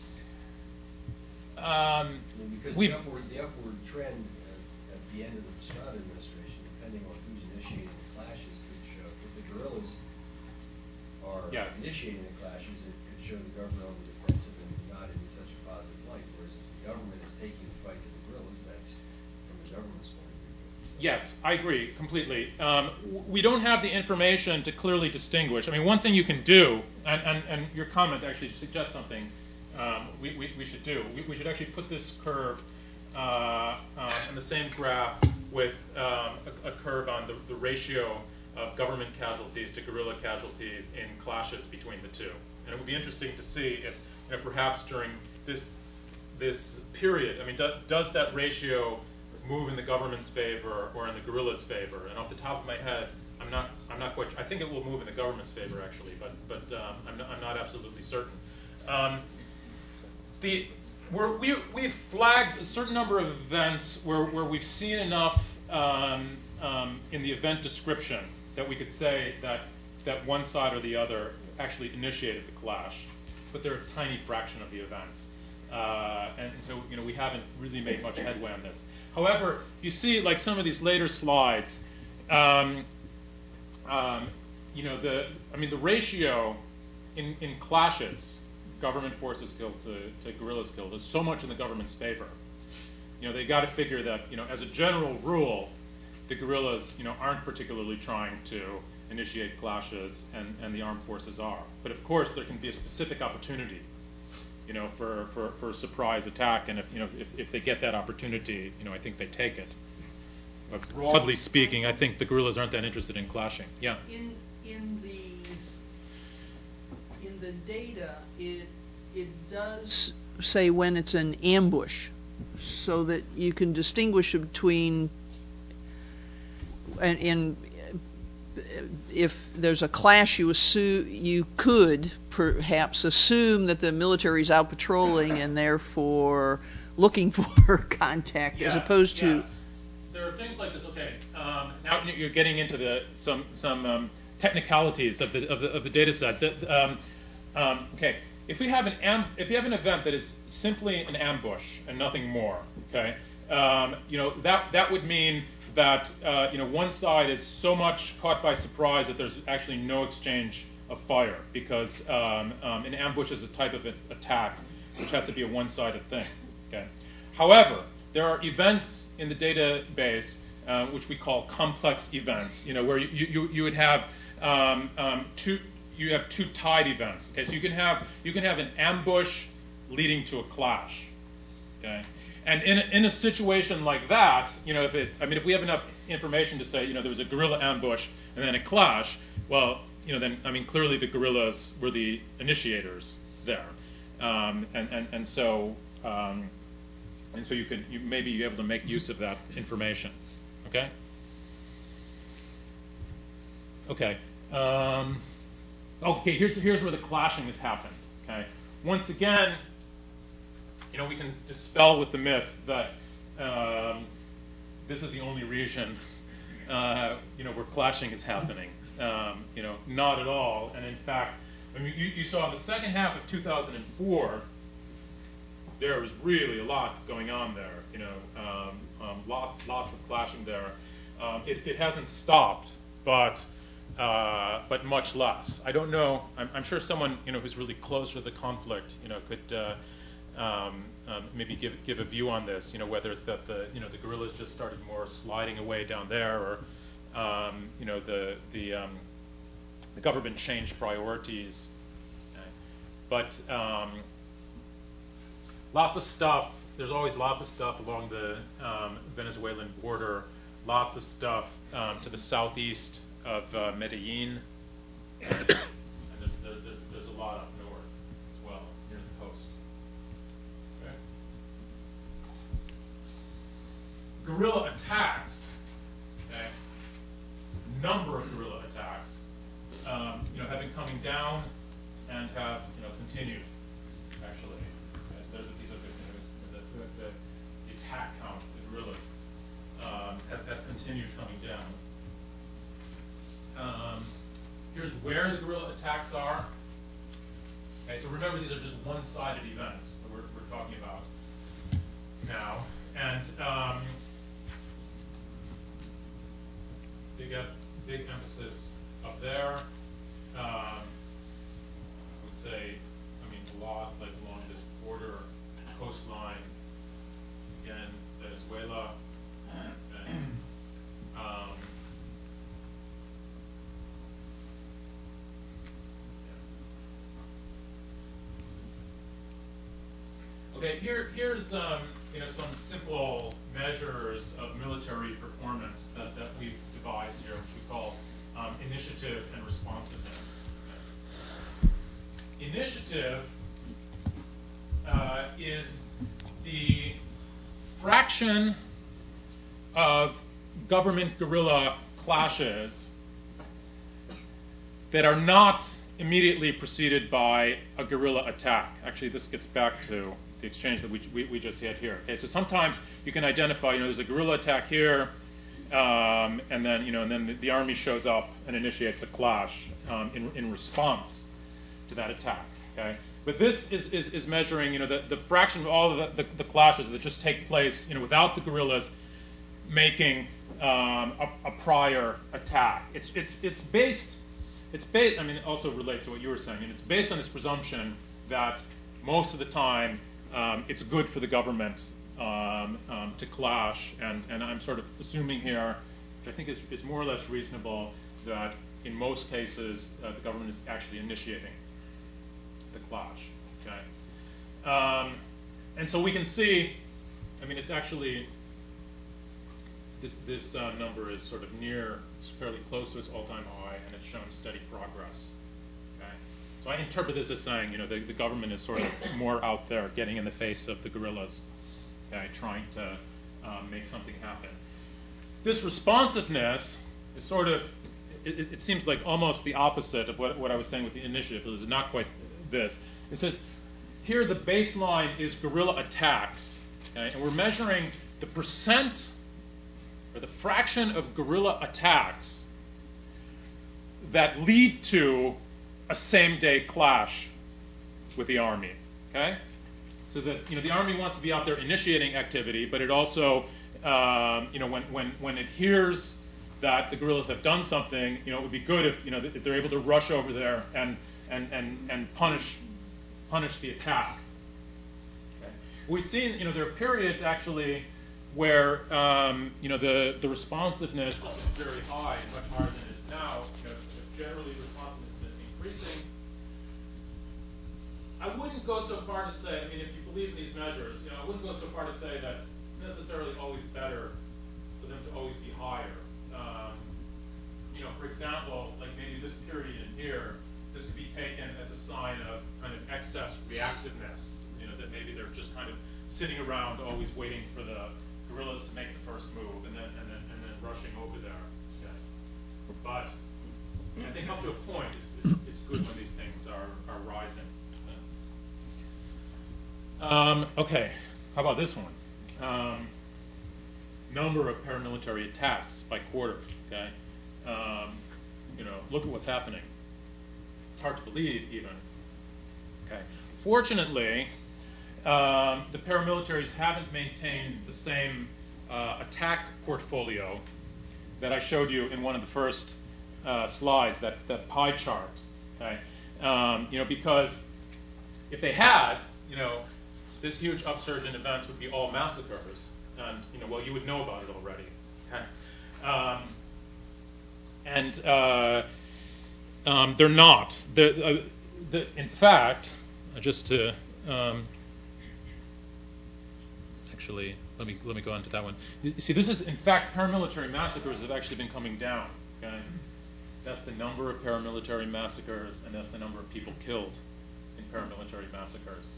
Speaker 2: Um,
Speaker 3: I mean, because
Speaker 2: we've,
Speaker 3: the upward, the upward trend at, at the end of the Pastrana administration, depending on who's initiating the clashes, could show if the guerrillas are
Speaker 2: Yes.
Speaker 3: initiating the clashes, it could show the government on the defensive and not in such a positive light. Whereas if the government is taking the fight to the guerrillas, that's from the government's point of view.
Speaker 2: Yes, I agree completely. Um, w- we don't have the information to clearly distinguish. I mean, one thing you can do, and, and, and your comment actually suggests something um, we, we, we should do. We, we should actually put this curve uh, uh, in the same graph with um, a, a curve on the, the ratio of government casualties to guerrilla casualties in clashes between the two. And it would be interesting to see if, you know, perhaps during this this period, I mean, do, does that ratio move in the government's favor or in the guerrillas' favor? And off the top of my head, I'm not I'm not quite. I think it will move in the government's favor actually, but but um, I'm not, I'm not absolutely certain. Um, the we're, we we've flagged a certain number of events where where we've seen enough um, um, in the event description that we could say that that one side or the other actually initiated the clash, but they're a tiny fraction of the events, uh, and, and so you know we haven't really made much headway on this. However, if you see like some of these later slides, um, um, you know the I mean the ratio in, in clashes, government forces killed to, to guerrillas killed, is so much in the government's favor. You know they got to figure that you know as a general rule, the guerrillas you know aren't particularly trying to initiate clashes, and, and the armed forces are. But of course, there can be a specific opportunity you know, for, for, for a surprise attack. And if, you know, if, if they get that opportunity, you know, I think they take it. But broadly speaking, I think the guerrillas aren't that interested in clashing. Yeah.
Speaker 4: In in the in the data, it it does say when it's an ambush, so that you can distinguish between and, and if there's a clash, you assume you could perhaps assume that the military's out patrolling and therefore looking for contact,
Speaker 2: Yes,
Speaker 4: as opposed to.
Speaker 2: yes. There are things like this. Okay, um, now you're getting into the some some um, technicalities of the of the of the data set. The, um, um, okay, if we have an am- if you have an event that is simply an ambush and nothing more, okay, um, you know that that would mean that uh, you know one side is so much caught by surprise that there's actually no exchange of fire, because um, um, an ambush is a type of attack which has to be a one-sided thing. Okay, however, there are events in the database uh, which we call complex events. You know, where you you, you would have um, um, two you have two tied events. Okay, so you can have you can have an ambush leading to a clash. Okay, and in a, in a situation like that, you know, if it I mean, if we have enough information to say, you know, there was a guerrilla ambush and then a clash, well, you know, then I mean, clearly the guerrillas were the initiators there, um, and and and so. Um, And so you could you maybe be able to make use of that information, okay? Okay. Um, okay. Here's here's where the clashing has happened. Okay. Once again, you know, we can dispel with the myth that um, this is the only region, uh, you know, where clashing is happening. Um, you know, not at all. And in fact, I mean, you, you saw the second half of two thousand four. There was really a lot going on there, you know, um, um, lots, lots of clashing there. Um, it, it hasn't stopped, but, uh, but much less. I don't know. I'm, I'm sure someone, you know, who's really close to the conflict, you know, could uh, um, um, maybe give give a view on this. You know, whether it's that the, you know, the guerrillas just started more sliding away down there, or, um, you know, the the um, the government changed priorities. Okay. But um, lots of stuff. There's always lots of stuff along the um, Venezuelan border. Lots of stuff um, to the southeast of uh, Medellin, and there's, there's there's a lot up north as well, near the coast. Okay. Guerrilla attacks. Okay. Number of guerrilla attacks, um, you know, have been coming down and have, you know, continued. Actually, okay, so there's a piece of good news. The, the, the, the attack count, the guerrillas, um, has, has continued coming down. Um, here's where the guerrilla attacks are. Okay, so remember, these are just one-sided events that we're, we're talking about now, and um, big big emphasis up there. Um, I would say, I mean, a lot like along this border coastline. Again, Venezuela. And, um, yeah. Okay, here here's um, you know, some simple measures of military performance that, that we've devised here, which we call um, initiative and responsiveness. Okay. Initiative uh, is the fraction of government guerrilla clashes that are not immediately preceded by a guerrilla attack. Actually, this gets back to the exchange that we, we, we just had here. Okay, so sometimes you can identify, you know, there's a guerrilla attack here, um, and then, you know, and then the, the army shows up and initiates a clash um, in, in response to that attack. Okay, but this is, is, is measuring, you know, the, the fraction of all of the, the, the clashes that just take place, you know, without the guerrillas making um, a, a prior attack. It's it's it's based. It's based. I mean, it also relates to what you were saying, and it's based on this presumption that most of the time um, it's good for the government um, um, to clash, and, and I'm sort of assuming here, which I think is, is more or less reasonable, that in most cases uh, the government is actually initiating the clash. Okay. Um, and so we can see, I mean, it's actually, this, this uh, number is sort of near, it's fairly close to its all-time high, and it's shown steady progress. Okay? So I interpret this as saying, you know, the, the government is sort of more out there getting in the face of the guerrillas, okay, trying to um, make something happen. This responsiveness is sort of, it, it seems like almost the opposite of what, what I was saying with the initiative. It is not quite this. It says, here the baseline is guerrilla attacks, okay, and we're measuring the percent or the fraction of guerrilla attacks that lead to a same-day clash with the army, okay? So that, you know, the army wants to be out there initiating activity, but it also, um, you know, when, when, when it hears that the guerrillas have done something, you know, it would be good if, you know, if they're able to rush over there and, and, and, and punish, punish the attack. Okay? We've seen, you know, there are periods actually where, um, you know, the, the responsiveness is very high, and much higher than it is now. You know, generally responsiveness has been increasing. I wouldn't go so far to say, I mean, if you believe in these measures, you know, I wouldn't go so far to say that it's necessarily always better for them to always be higher. Um, you know, for example, like maybe this period in here, this could be taken as a sign of kind of excess reactiveness. You know, that maybe they're just kind of sitting around, always waiting for the guerrillas to make the first move, and then and then and then rushing over there. Yes, but I think up to a point, it's, it's good when these things are are rising. Um, okay, how about this one? Um, number of paramilitary attacks by quarter. Okay, um, you know, look at what's happening. It's hard to believe, even. Okay, fortunately, um, the paramilitaries haven't maintained the same uh, attack portfolio that I showed you in one of the first uh, slides, that that pie chart. Okay, um, you know, because if they had, you know, this huge upsurge in events would be all massacres, and you know, well, you would know about it already. Okay? Um, and uh, um, they're not. The, uh, the, in fact, just to um, actually let me let me go into that one. You see, this is in fact paramilitary massacres have actually been coming down. Okay, that's the number of paramilitary massacres, and that's the number of people killed in paramilitary massacres.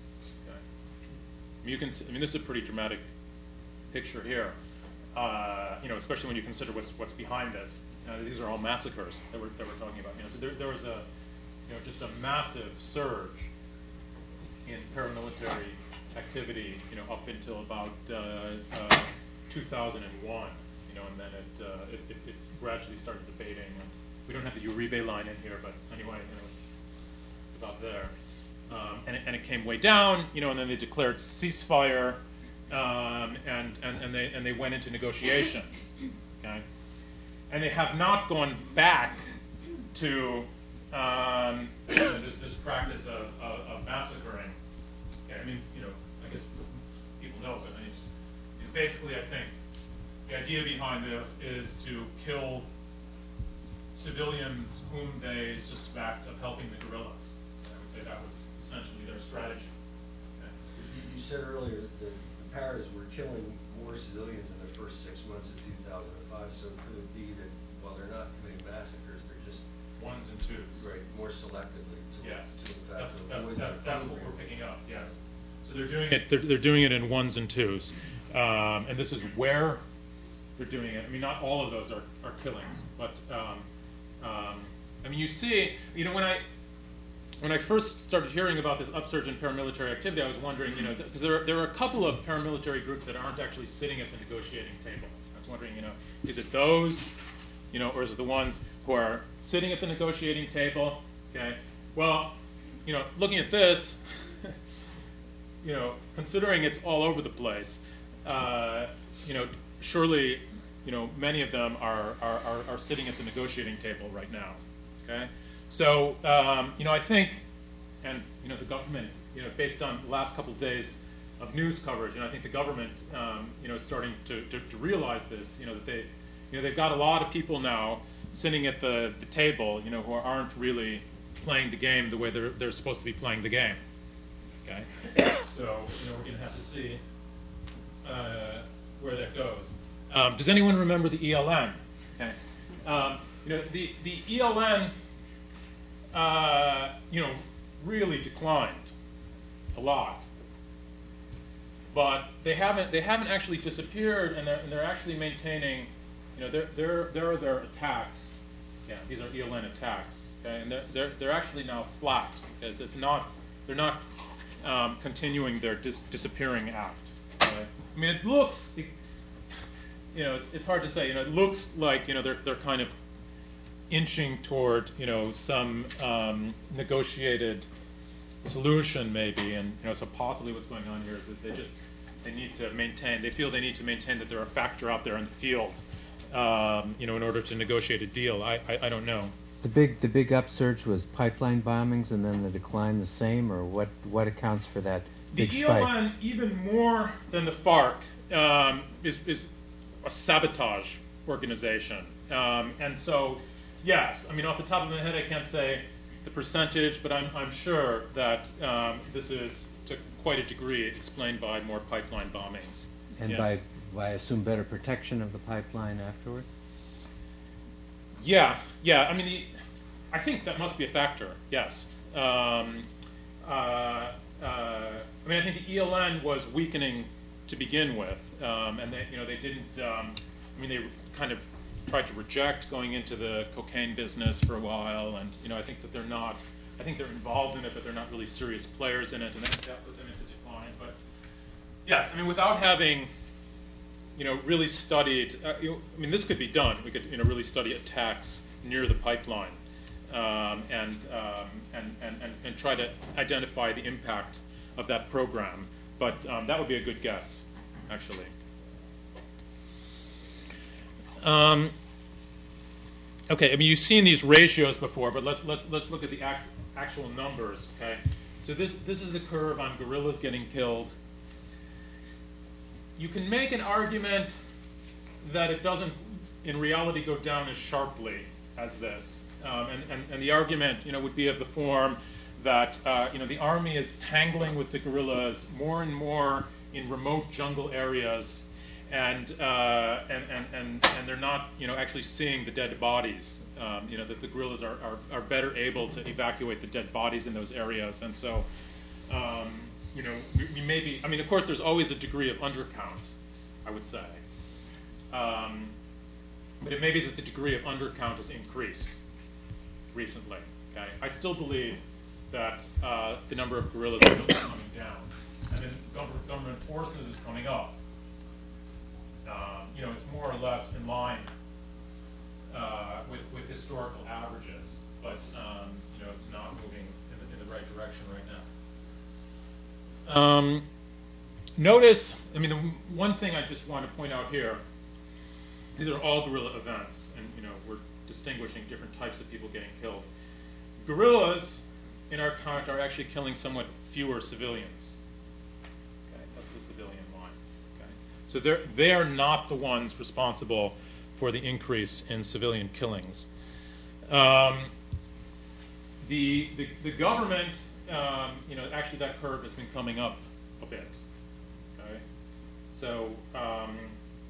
Speaker 2: You can, I mean, this is a pretty dramatic picture here. Uh, you know, especially when you consider what's what's behind this. Uh, these are all massacres that we're that we're talking about. You know, so there there was a, you know, just a massive surge in paramilitary activity. You know, up until about uh, uh, two thousand one. You know, and then it, uh, it, it it gradually started abating. And we don't have the Uribe line in here, but anyway, you know, it's about there. Um, and, it, and it came way down, you know, and then they declared ceasefire, um, and, and, and, they, and they went into negotiations, okay? And they have not gone back to um, this, this practice of, of, of massacring. Okay, I mean, you know, I guess people know, but I mean, you know, basically I think the idea behind this is to kill civilians whom they suspect of helping the guerrillas. I would say that was essentially their strategy. Okay.
Speaker 3: You, you said earlier that the, the Paras were killing more civilians in the first six months of two thousand five, so could it be that while they're not committing massacres, they're just
Speaker 2: ones and twos.
Speaker 3: Right, more selectively to,
Speaker 2: yes.
Speaker 3: to in
Speaker 2: That's,
Speaker 3: fact
Speaker 2: that's,
Speaker 3: avoid
Speaker 2: that's, that's what
Speaker 3: program.
Speaker 2: we're picking up, yes. So they're doing it, they're, they're doing it in ones and twos. Um, and this is where they're doing it. I mean, not all of those are, are killings, but um, um, I mean, you see, you know, when I, When I first started hearing about this upsurge in paramilitary activity, I was wondering, you know, because there, are, there are a couple of paramilitary groups that aren't actually sitting at the negotiating table. I was wondering, you know, is it those, you know, or is it the ones who are sitting at the negotiating table? Okay. Well, you know, looking at this, you know, considering it's all over the place, uh, you know, surely, you know, many of them are, are, are, are sitting at the negotiating table right now. Okay. So, um, you know, I think, and, you know, the government, you know, based on the last couple of days of news coverage, and I think the government, um, you know, is starting to, to, to realize this, you know, that they, you know, they've got a lot of people now sitting at the, the table, you know, who aren't really playing the game the way they're, they're supposed to be playing the game. Okay, so you know we're going to have to see uh, where that goes. Um, does anyone remember the E L N? Okay, um, you know the the E L N, uh, you know, really declined a lot, but they haven't they haven't actually disappeared, and they're, and they're actually maintaining. You know, there there there are their attacks. Yeah, these are E L N attacks. Okay, and they're they're they're actually now flat because it's not they're not um, continuing their dis disappearing act. Okay? I mean, it looks, it, you know, it's it's hard to say. You know, it looks like you know they're they're kind of inching toward you know some um, negotiated solution maybe, and you know so possibly what's going on here is that they just they need to maintain. They feel they need to maintain that they're a factor out there in the field. Um, you know, in order to negotiate a deal. I, I, I don't know.
Speaker 1: The big the big upsurge was pipeline bombings, and then the decline the same, or what what accounts for that big
Speaker 2: The
Speaker 1: spike?
Speaker 2: E L N, even more than the FARC, um, is, is a sabotage organization. Um, and so, yes, I mean, off the top of my head, I can't say the percentage, but I'm, I'm sure that um, this is, to quite a degree, explained by more pipeline bombings.
Speaker 1: And
Speaker 2: Yeah.
Speaker 1: by, by I assume better protection of the pipeline afterward?
Speaker 2: Yeah, yeah. I mean, the, I think that must be a factor. Yes. Um, uh, uh, I mean, I think the E L N was weakening to begin with, um, and they, you know, they didn't. Um, I mean, they kind of tried to reject going into the cocaine business for a while, and you know, I think that they're not. I think they're involved in it, but they're not really serious players in it, and that that put them into decline. But yes, I mean, without having you know, really studied, uh, you know, I mean, this could be done. We could, you know, really study attacks near the pipeline um, and, um, and, and, and, and try to identify the impact of that program. But um, that would be a good guess, actually. Um, okay, I mean, you've seen these ratios before, but let's, let's, let's look at the act actual numbers, okay? So this, this is the curve on guerrillas getting killed. You can make an argument that it doesn't, in reality, go down as sharply as this. Um, and, and, and the argument, you know, would be of the form that, uh, you know, the army is tangling with the guerrillas more and more in remote jungle areas, and, uh, and, and, and, and they're not, you know, actually seeing the dead bodies. Um, you know, that the guerrillas are, are, are better able to evacuate the dead bodies in those areas. And so, um, you know, we, we may be, I mean, of course, there's always a degree of undercount, I would say. Um, but it may be that the degree of undercount has increased recently, okay? I still believe that uh, the number of guerrillas is coming down, and then government, government forces is coming up. Um, you know, it's more or less in line uh, with, with historical averages, but, um, you know, it's not moving in the, in the right direction right now. Um, notice, I mean, the one thing I just want to point out here, these are all guerrilla events, and you know we're distinguishing different types of people getting killed. Guerrillas, in our count, are actually killing somewhat fewer civilians. Okay, that's the civilian line. Okay, so they're they are not the ones responsible for the increase in civilian killings. Um, the, the the government. Um, you know, actually that curve has been coming up a bit, okay? So, um,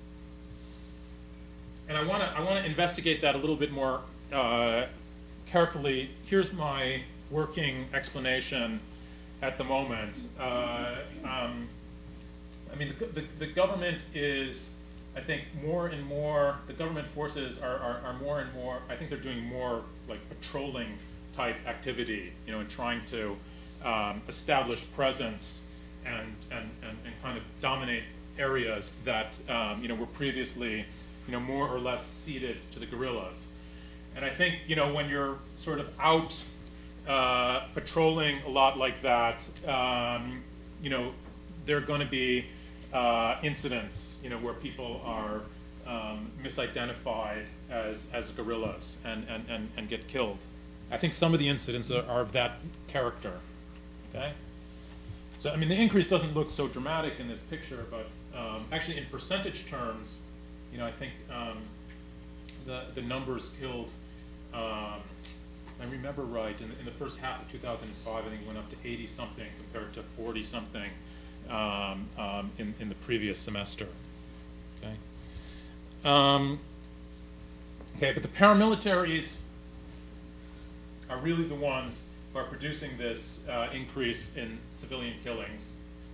Speaker 2: and I want to I want to investigate that a little bit more uh, carefully. Here's my working explanation at the moment. Uh, um, I mean, the, the, the government is, I think, more and more, the government forces are, are, are more and more, I think they're doing more like patrolling type activity, you know, and trying to um, establish presence and, and, and, and kind of dominate areas that, um, you know, were previously, you know, more or less ceded to the guerrillas. And I think, you know, when you're sort of out uh, patrolling a lot like that, um, you know, there are going to be uh, incidents, you know, where people are um, misidentified as, as guerrillas and, and, and, and get killed. I think some of the incidents are, are of that character, okay? So, I mean, the increase doesn't look so dramatic in this picture, but um, actually in percentage terms, you know, I think um, the, the numbers killed um, I remember right, in, in the first half of two thousand five, I think it went up to eighty something compared to forty something um, um, in, in the previous semester. Okay. Um, okay, but the paramilitaries are really the ones who are producing this uh, increase in civilian killings.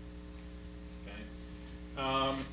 Speaker 2: Okay. Um,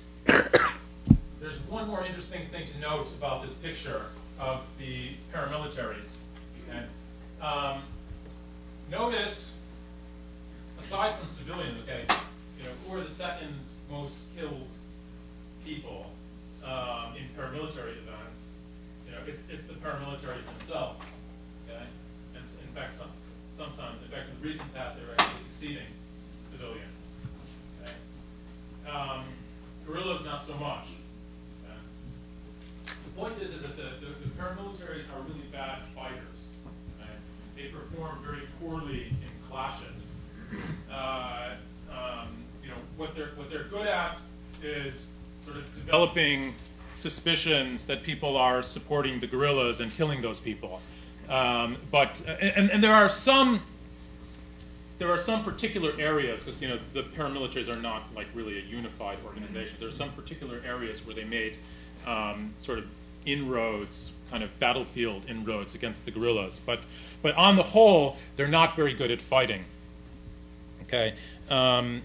Speaker 2: there's one more interesting thing to note about this picture of the paramilitaries. Okay. Um, notice, aside from civilians, okay, you know, who are the second most killed people um, in paramilitary events? You know, it's it's the paramilitaries themselves. Okay, and so in fact, some, sometimes, in fact, in the recent past, they were actually exceeding civilians. Okay, um, guerrillas not so much. Okay? The point is, is that the, the, the paramilitaries are really bad fighters. Okay? They perform very poorly in clashes. Uh, um, you know, what they're what they're good at is sort of developing suspicions that people are supporting the guerrillas and killing those people. Um, but and, and there are some there are some particular areas, because you know the paramilitaries are not like really a unified organization. There are some particular areas where they made um, sort of inroads, kind of battlefield inroads against the guerrillas. But but on the whole, they're not very good at fighting. Okay, um,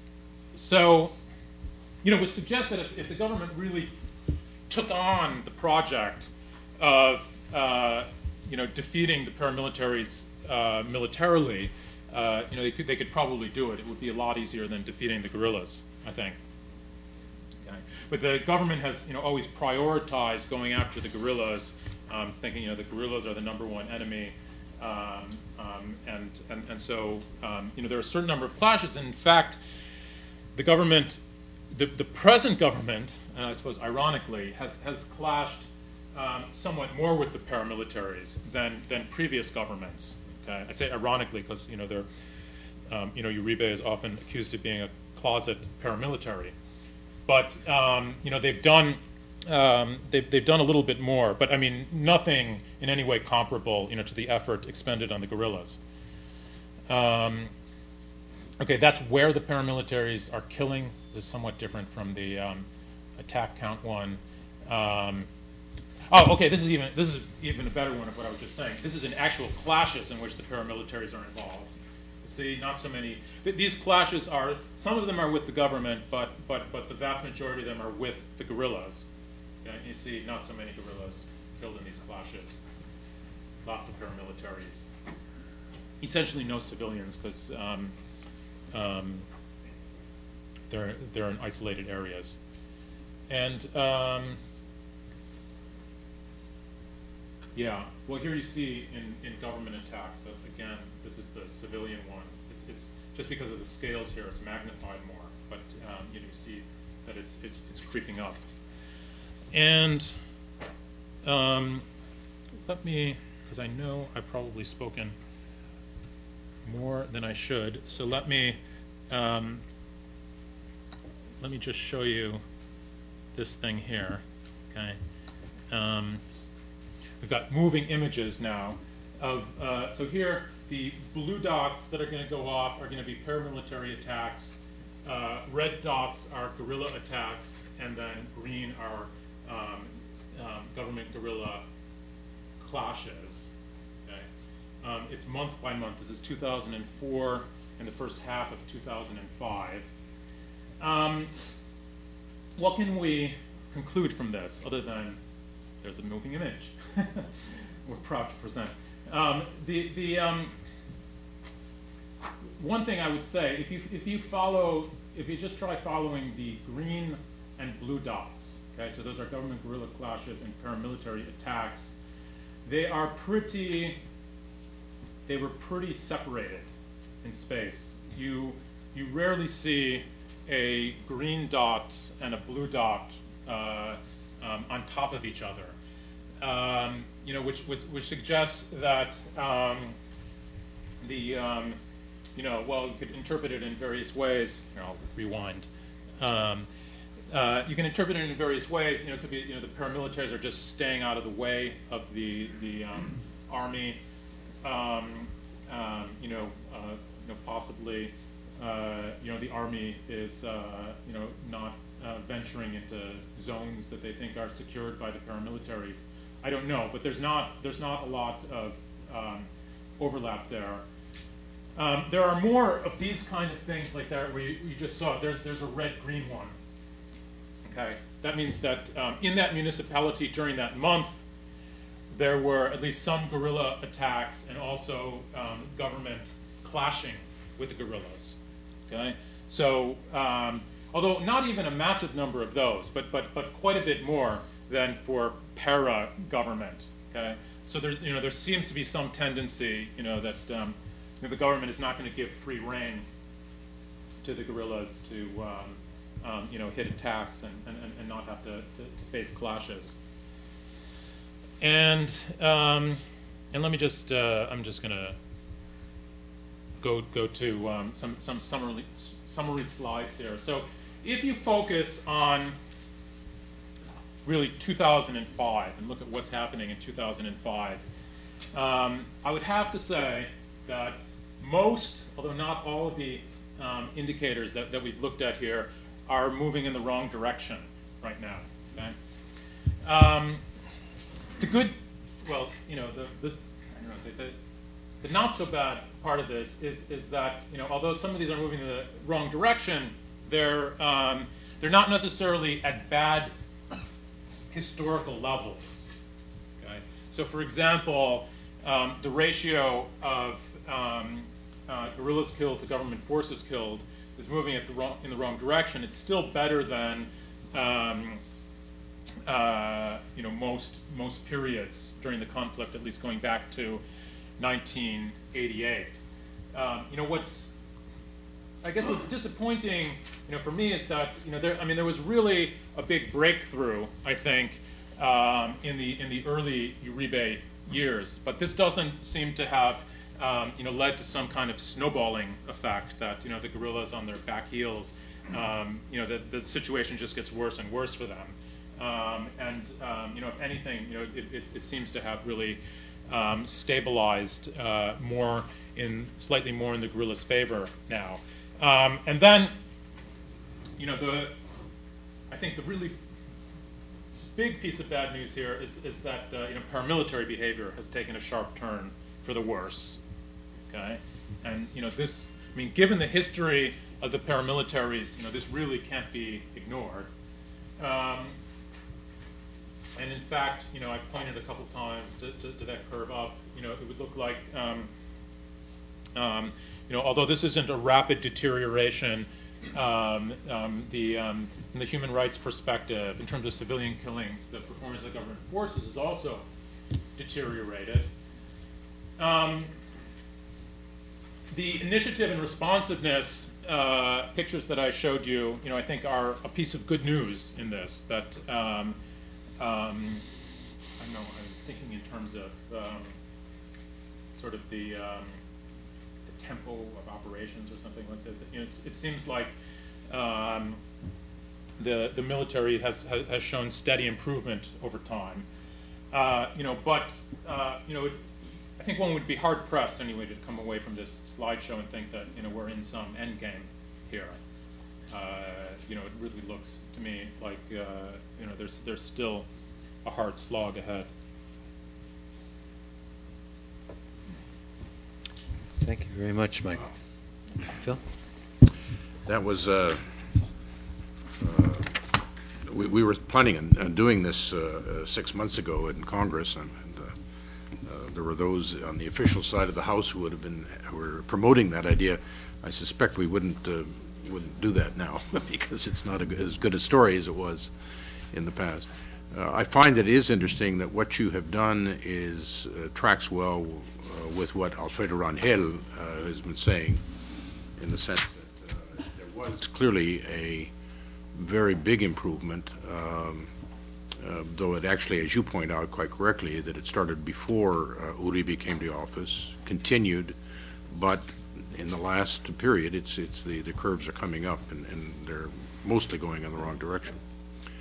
Speaker 2: so you know, which suggests that if, if the government really took on the project of uh, you know defeating the paramilitaries uh, militarily, uh, you know they could they could probably do it. It would be a lot easier than defeating the guerrillas, I think. Okay. But the government has you know always prioritized going after the guerrillas, um, thinking you know the guerrillas are the number one enemy, um, um, and, and and so um, you know there are a certain number of clashes. And in fact, the government. The, the present government, and I suppose ironically, has, has clashed um, somewhat more with the paramilitaries than, than previous governments. Okay, I say ironically because you know they're, um, you know Uribe is often accused of being a closet paramilitary, but um, you know they've done um, they've they've done a little bit more, but I mean nothing in any way comparable, you know, to the effort expended on the guerrillas. Um, Okay, that's where the paramilitaries are killing. This is somewhat different from the um, attack count one. Um, oh, okay, this is even this is even a better one of what I was just saying. This is in actual clashes in which the paramilitaries are involved. See, not so many. These clashes are some of them are with the government, but but but the vast majority of them are with the guerrillas. Okay, you see, not so many guerrillas killed in these clashes. Lots of paramilitaries. Essentially, no civilians because. Um, Um, they're they're in isolated areas, and um, yeah. Well, here you see in, in government attacks. That's, again, this is the civilian one. It's it's just because of the scales here, it's magnified more. But um, you know, you see that it's it's it's creeping up. And um, let me, because I know I've probably spoken more than I should. So let me um, let me just show you this thing here. Okay, um, we've got moving images now of. Uh, so here, the blue dots that are going to go off are going to be paramilitary attacks. Uh, red dots are guerrilla attacks, and then green are um, um, government guerrilla clashes. Um, it's month by month. This is two thousand four and the first half of two thousand five. Um, what can we conclude from this other than there's a moving image we're proud to present? Um, the the um, one thing I would say, if you if you follow, if you just try following the green and blue dots, okay, so those are government guerrilla clashes and paramilitary attacks, they are pretty. They were pretty separated in space. You you rarely see a green dot and a blue dot uh, um, on top of each other. Um, you know, which which, which suggests that um, the um, you know, well, you could interpret it in various ways. Here, I'll rewind. Um, uh, you can interpret it in various ways. You know, it could be you know the paramilitaries are just staying out of the way of the the um, army. um, um, you know, uh, you know, possibly, uh, you know, the army is, uh, you know, not uh, venturing into zones that they think are secured by the paramilitaries. I don't know, but there's not there's not a lot of um, overlap there. Um, there are more of these kind of things like that where you, you just saw. There's there's a red-green one. Okay, that means that um, in that municipality during that month, there were at least some guerrilla attacks and also um, government clashing with the guerrillas. Okay, so um, although not even a massive number of those, but but but quite a bit more than for para-government. Okay, so there you know there seems to be some tendency you know that um, you know, the government is not going to give free rein to the guerrillas to um, um, you know hit attacks and, and, and not have to, to, to face clashes. And um, and let me just uh, I'm just going to go go to um, some some summary summary slides here. So if you focus on really two thousand five and look at what's happening in two thousand five, um, I would have to say that most, although not all of the um, indicators that, that we've looked at here are moving in the wrong direction right now. Okay? Um, the good, well, you know, the, the I don't know, the, the not so bad part of this is is that you know although some of these are moving in the wrong direction, they're um, they're not necessarily at bad historical levels. Okay? So, for example, um, the ratio of um, uh, guerrillas killed to government forces killed is moving at the wrong, in the wrong direction. It's still better than um, uh, you know most most periods during the conflict, at least going back to nineteen eighty-eight. Um, you know what's I guess what's disappointing, you know, for me is that you know there. I mean, there was really a big breakthrough, I think, um, in the in the early Uribe years. But this doesn't seem to have, um, you know, led to some kind of snowballing effect that you know the guerrillas on their back heels, um, you know, the the situation just gets worse and worse for them. Um, and um, you know, if anything, you know, it, it, it seems to have really um, stabilized uh, more in slightly more in the guerrillas' favor now. Um, and then, you know, the I think the really big piece of bad news here is, is that uh, you know paramilitary behavior has taken a sharp turn for the worse. Okay, and you know this. I mean, given the history of the paramilitaries, you know this really can't be ignored. Um, and in fact, you know, I've pointed a couple times to, to, to that curve up. You know, it would look like. Um, um, You know, although this isn't a rapid deterioration, um, um, the, um, from the human rights perspective, in terms of civilian killings, the performance of the government forces is also deteriorated. Um, the initiative and responsiveness uh, pictures that I showed you, you know, I think are a piece of good news in this. That um, um, I don't know, I'm thinking in terms of um, sort of the um, tempo of operations or something like this. You know, it's, it seems like um, the the military has, has has shown steady improvement over time. Uh, you know, but uh, you know, it, I think one would be hard pressed anyway to come away from this slideshow and think that you know we're in some end game here. Uh, you know, it really looks to me like uh, you know there's there's still a hard slog ahead.
Speaker 1: Thank you very much, Mike. Phil?
Speaker 5: That was, uh, uh, we, we were planning on, on doing this uh, uh, six months ago in Congress, and, and uh, uh, there were those on the official side of the House who would have been, who were promoting that idea. I suspect we wouldn't, uh, wouldn't do that now because it's not a, as good a story as it was in the past. Uh, I find that it is interesting that what you have done is uh, tracks well uh, with what Alfredo Rangel uh, has been saying, in the sense that uh, there was clearly a very big improvement, um, uh, though it actually, as you point out quite correctly, that it started before uh, Uribe came to office, continued, but in the last period, it's it's the, the curves are coming up, and, and they're mostly going in the wrong direction.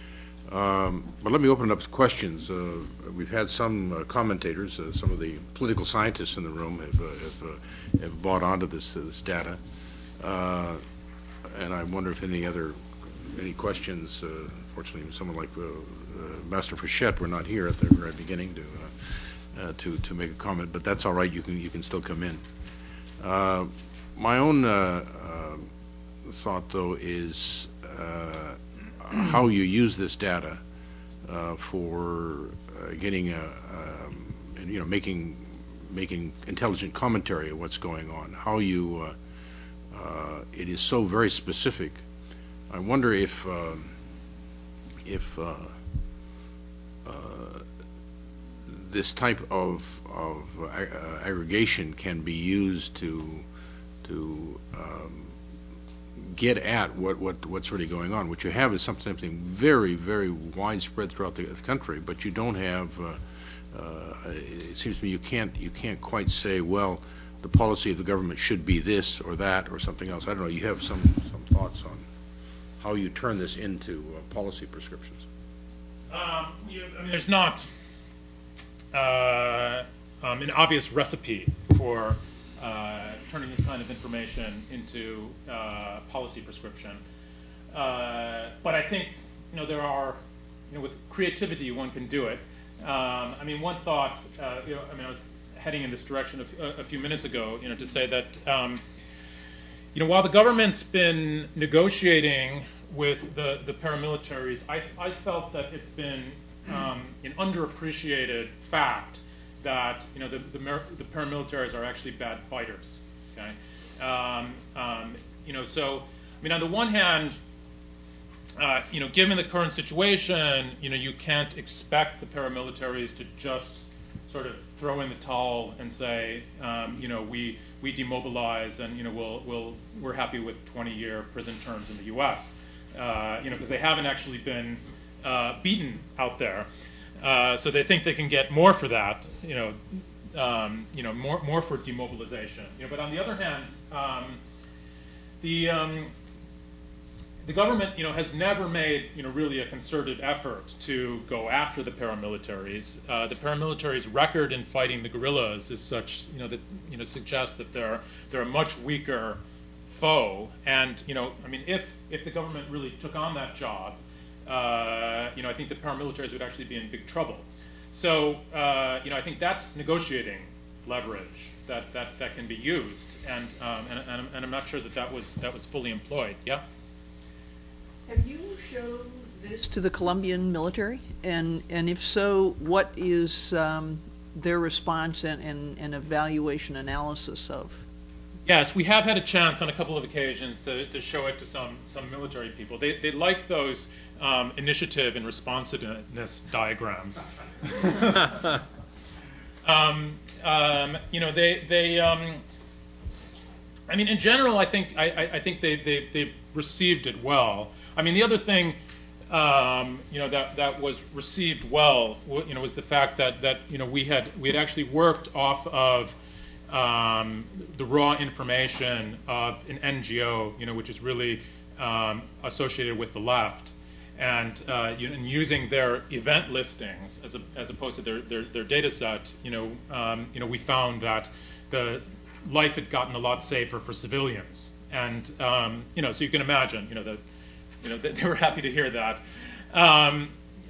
Speaker 5: Um, but let me open it up to questions. Uh, we've had some uh, commentators, uh, some of the political scientists in the room have, uh, have, uh, have bought onto this, uh, this data. Uh, and I wonder if any other, any questions, uh, fortunately someone like uh, uh, Master Frechette were not here at the very beginning to, uh, uh, to, to make a comment, but that's all right, you can, you can still come in. Uh, my own uh, uh, thought, though, is uh, how you use this data uh, for uh, getting a, um, you know, making making intelligent commentary of what's going on. How you, uh, uh, it is so very specific. I wonder if um, if uh, uh, this type of of uh, aggregation can be used to to um, get at what, what what's really going on. What you have is something, something very, very widespread throughout the, the country, but you don't have. Uh, uh, it seems to me you can't you can't quite say, well, the policy of the government should be this or that or something else. I don't know. You have some some thoughts on how you turn this into uh, policy prescriptions?
Speaker 2: Um, you, I mean, there's not uh, um, an obvious recipe for uh, turning this kind of information into uh, policy prescription. Uh, but I think, you know, there are, you know, with creativity one can do it. Um, I mean, one thought, uh, you know, I mean, I was heading in this direction a, f- a few minutes ago, you know, to say that, um, you know, while the government's been negotiating with the, the paramilitaries, I, I felt that it's been um, an underappreciated fact that, you know, the, the, the paramilitaries are actually bad fighters, okay? Um, um, you know, so, I mean, on the one hand, uh, you know, given the current situation, you know, you can't expect the paramilitaries to just sort of throw in the towel and say, um, you know, we we demobilize and, you know, we'll we'll we're happy with twenty-year prison terms in the U S Uh, you know, because they haven't actually been uh, beaten out there, uh, so they think they can get more for that. You know, um, you know, more more for demobilization. You know, but on the other hand, um, the um, the government, you know, has never made, you know, really a concerted effort to go after the paramilitaries. Uh, the paramilitaries' record in fighting the guerrillas is such, you know, that, you know, suggests that they're they're a much weaker foe. And, you know, I mean, if if the government really took on that job, uh, you know, I think the paramilitaries would actually be in big trouble. So, uh, you know, I think that's negotiating leverage that that, that can be used, and, um, and and and I'm not sure that that was that was fully employed. Yeah.
Speaker 4: Have you shown this to the Colombian military? And and if so, what is um, their response and, and, and evaluation analysis of?
Speaker 2: Yes, we have had a chance on a couple of occasions to, to show it to some, some military people. They, they like those um, initiative and responsiveness diagrams. um, um, you know, they, they um, I mean, in general, I think, I, I, I think they, they, they received it well. I mean, the other thing, um, you know, that, that was received well, you know, was the fact that, that, you know, we had, we had actually worked off of Um, the raw information of an N G O, you know, which is really um, associated with the left, and, uh, you know, and using their event listings as, a, as opposed to their, their, their data set, you know, um, you know, we found that the life had gotten a lot safer for civilians, and um, you know, so you can imagine, you know, that, you know, they were happy to hear that, um,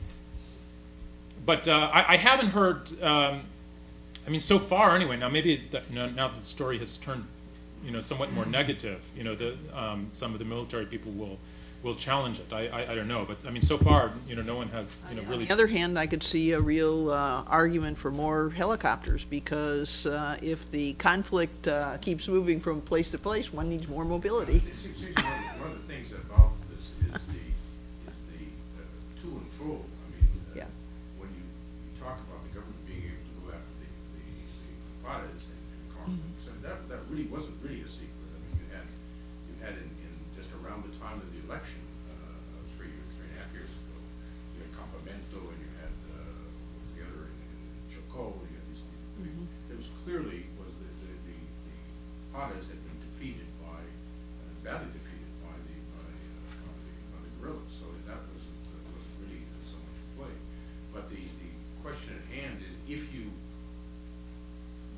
Speaker 2: but uh, I, I haven't heard. Um, I mean, so far, anyway. Now, maybe that, you know, now that the story has turned, you know, somewhat more negative. You know, the, um, some of the military people will will challenge it. I, I I don't know, but I mean, so far, you know, no one has, you know, really.
Speaker 4: On the other hand, I could see a real uh, argument for more helicopters, because uh, if the conflict uh, keeps moving from place to place, one needs more mobility.
Speaker 5: It seems, seems one, of, one of the things about this is the is the uh, to and fro. I mean, uh,
Speaker 4: Yeah.
Speaker 5: when you, you talk about the government being able to go after the the, the Fadas and, and Congress, mm-hmm. so that that really wasn't really a secret. I mean, you had you had in, in just around the time of the election, uh, three three and a half years ago, you had Campamento and you had uh, the other in, in Chocó. You had these. Mm-hmm. It was clearly was the the the, the Fadas had been defeated by uh, badly defeated by the by, uh, by the by the guerrillas. So that wasn't uh, wasn't really some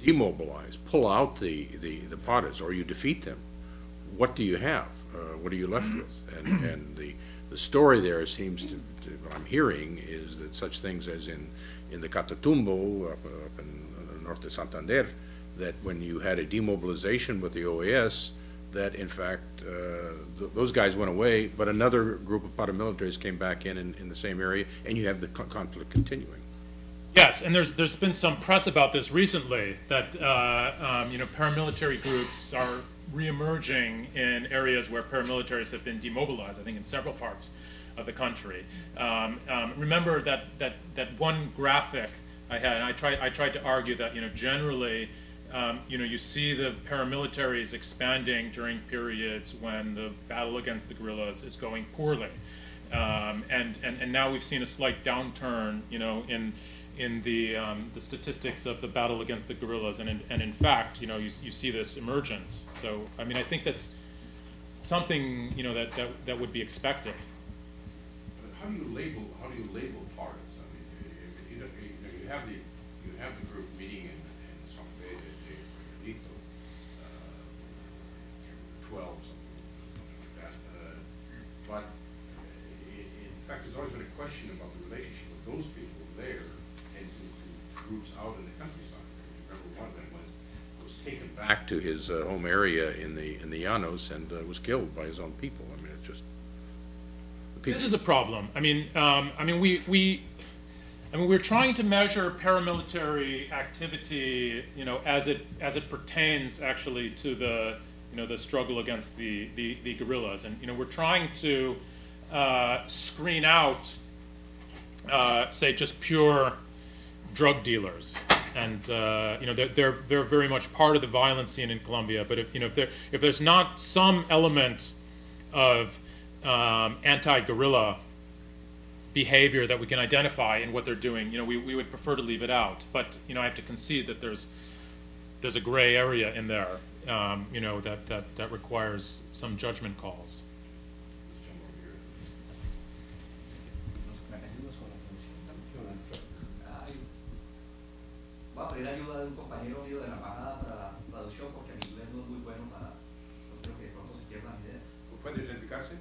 Speaker 5: demobilize, pull out the, the, the PARAs, or you defeat them, what do you have? Uh, what are you left with? And, and the, the story there seems to, to, what I'm hearing is that such things as in, in the Catatumbo, up, up in uh, Norte Santander, that when you had a demobilization with the O A S, that in fact uh, th those guys went away, but another group of paramilitaries came back in, in in the same area, and you have the co conflict continuing.
Speaker 2: Yes, and there's there's been some press about this recently, that uh, um, you know, paramilitary groups are reemerging in areas where paramilitaries have been demobilized. I think in several parts of the country. Um, um, remember that that that one graphic I had, and I tried I tried to argue that, you know, generally, um, you know, you see the paramilitaries expanding during periods when the battle against the guerrillas is going poorly, um, and and and now we've seen a slight downturn, you know, in in the um, the statistics of the battle against the guerrillas, and in, and in fact, you know, you you see this emergence. So I mean, I think that's something, you know, that that that would be expected.
Speaker 5: How do you label? How do you label parties? I mean, if you, you, know, you have the you have the group meeting in, in San Pedro de Miguelito, uh, twelve something, something like that. Uh, but in, in fact, there's always been a question about the relationship of those people there and to, to groups out in the countryside. I remember one of them was was taken back to his uh, home area in the in the Llanos and uh, was killed by his own people. I mean, it's just.
Speaker 2: This is a problem. I mean, um, I mean, we, we, I mean, we're trying to measure paramilitary activity, you know, as it as it pertains actually to the, you know, the struggle against the the, the guerrillas, and you know, we're trying to uh, screen out, uh, say, just pure drug dealers, and uh, you know, they're, they're they're very much part of the violence scene in Colombia. But if you know, if there if there's not some element of Um, anti-guerrilla behavior that we can identify in what they're doing, you know, we, we would prefer to leave it out. But you know, I have to concede that there's there's a gray area in there, um, you know, that, that that requires some judgment calls.
Speaker 6: Voy a pedir ayuda de un compañero mío de la embajada para la traducción porque mi inglés no es muy bueno para, no quiero que de pronto se pierdan ideas.
Speaker 5: ¿Puede identificarse?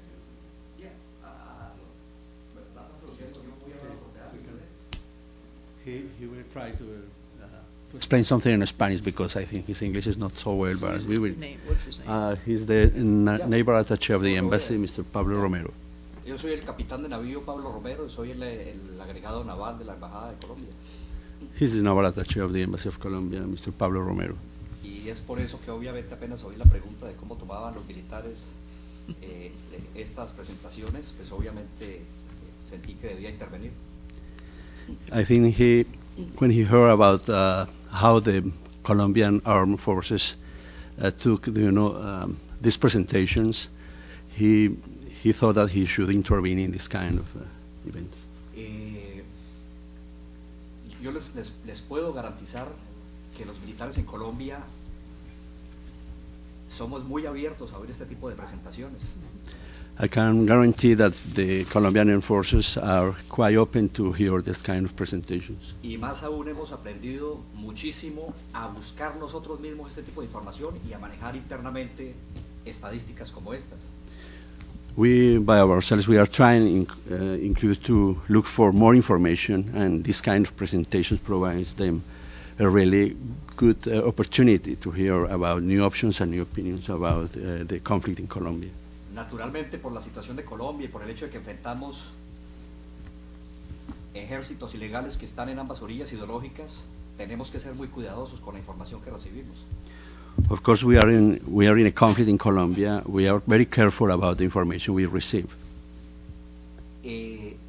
Speaker 7: He, he will try to, uh, to explain something in Spanish because I think his English is not so well, but we will.
Speaker 4: Name, what's his name?
Speaker 7: Uh, he's the na neighbor attaché of the embassy, Mister Pablo Romero.
Speaker 6: Yo soy el capitán de navío Pablo Romero, soy el, el agregado naval de la Embajada de Colombia.
Speaker 7: He's the naval attaché of the embassy of Colombia, Mister Pablo Romero.
Speaker 6: Y es por eso que obviamente apenas oí la pregunta de cómo tomaban los militares eh, estas presentaciones, pues obviamente eh, sentí que debía intervenir.
Speaker 7: I think he, when he heard about uh, how the Colombian armed forces uh, took, you know, um, these presentations, he he thought that he should intervene in this kind of uh, events.
Speaker 6: Eh, yo les, les, les puedo garantizar que los militares en Colombia somos muy abiertos a ver este tipo de presentaciones.
Speaker 7: I can guarantee that the Colombian armed forces are quite open to hear this kind of presentations.
Speaker 6: Y más aún hemos aprendido muchísimo a buscar nosotros mismos este tipo de información y a manejar internamente estadísticas como estas.
Speaker 7: We, by ourselves, we are trying in, uh, include to look for more information, and this kind of presentations provides them a really good uh, opportunity to hear about new options and new opinions about uh, the conflict in Colombia.
Speaker 6: Naturalmente, por la situación de Colombia y por el hecho de que enfrentamos ejércitos ilegales que están en ambas orillas ideológicas, tenemos que ser muy cuidadosos con la información que recibimos.
Speaker 7: Of course, we are in we are in a conflict in Colombia. We are very careful about the information we receive.
Speaker 6: Eh,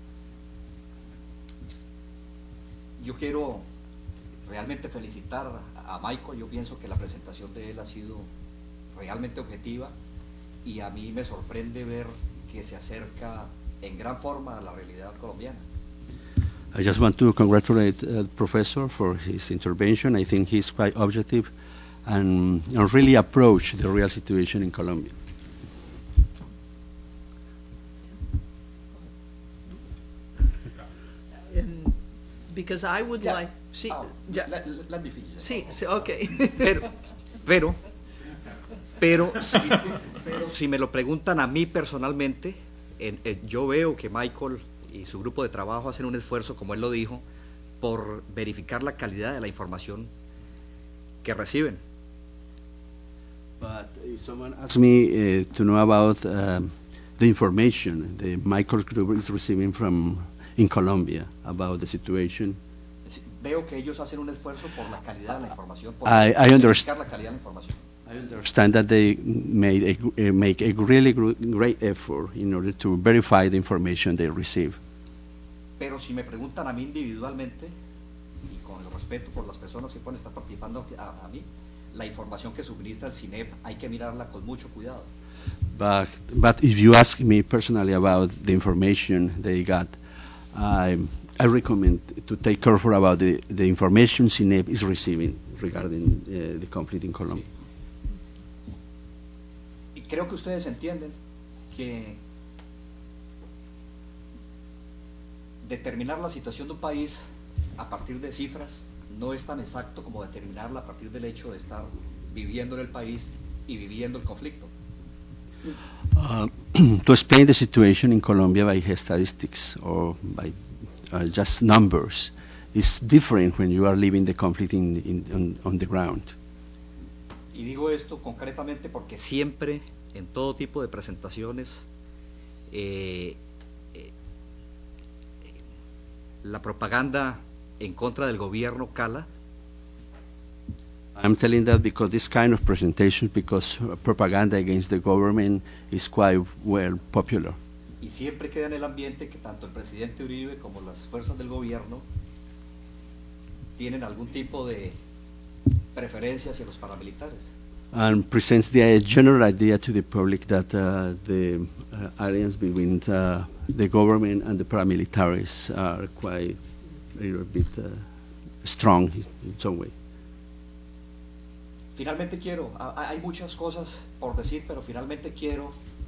Speaker 6: yo quiero realmente felicitar a Michael. Yo pienso que la presentación de él ha sido realmente objetiva. Y a mí me sorprende ver que se acerca en gran forma a la realidad colombiana.
Speaker 7: I just want to congratulate uh, the professor for his intervention. I think he's quite objective and, and really approach the real situation in Colombia.
Speaker 4: And Because I would
Speaker 6: Yeah.
Speaker 4: like, sí,
Speaker 6: Ah,
Speaker 4: ya-
Speaker 6: let, let me finish.
Speaker 4: sí, sí, okay.
Speaker 6: Pero, pero, pero, si, pero si me lo preguntan a mí personalmente, en- en- yo veo que Michael y su grupo de trabajo hacen un esfuerzo, como él lo dijo, por verificar la calidad de la información que reciben.
Speaker 7: But if someone asks me uh, to know about um, the information the Michael Gruber is receiving from in Colombia about the situation,
Speaker 6: Veo que ellos hacen un esfuerzo por la calidad de la información, por
Speaker 7: I- I
Speaker 6: verificar
Speaker 7: underst-
Speaker 6: la calidad de la información.
Speaker 7: I understand that they made a, gr- uh, make a really gr- great effort in order to verify the information they receive.
Speaker 6: Pero si me preguntan a mí individualmente, y con el respeto por las personas que pueden estar participando a, a mí, la información que suministra el CINEP hay que mirarla con mucho cuidado.
Speaker 7: But but if you ask me personally about the information they got, I I recommend to take careful about the, the information C I N E P is receiving regarding uh, the conflict in Colombia.
Speaker 6: Y creo que ustedes entienden que determinar la situación de un país a partir de cifras no es tan exacto como determinarla a partir del hecho de estar viviendo en el país y viviendo el conflicto.
Speaker 7: Uh, to explain the situation in Colombia by statistics or by uh, just numbers is different when you are living the conflict in, in, on, on the ground.
Speaker 6: Y digo esto concretamente porque siempre en todo tipo de presentaciones eh, eh, la propaganda en contra del gobierno cala.
Speaker 7: I'm telling that because this kind of presentation, because uh, propaganda against the government is quite well popular.
Speaker 6: Y siempre queda en el ambiente que tanto el presidente Uribe como las fuerzas del gobierno tienen algún tipo de preferencia hacia los paramilitares.
Speaker 7: And presents the uh, general idea to the public that uh, the uh, alliance between uh, the government and the paramilitaries are quite a little bit uh, strong in some way.
Speaker 6: Finalmente quiero, a- hay muchas cosas por decir, pero finalmente quiero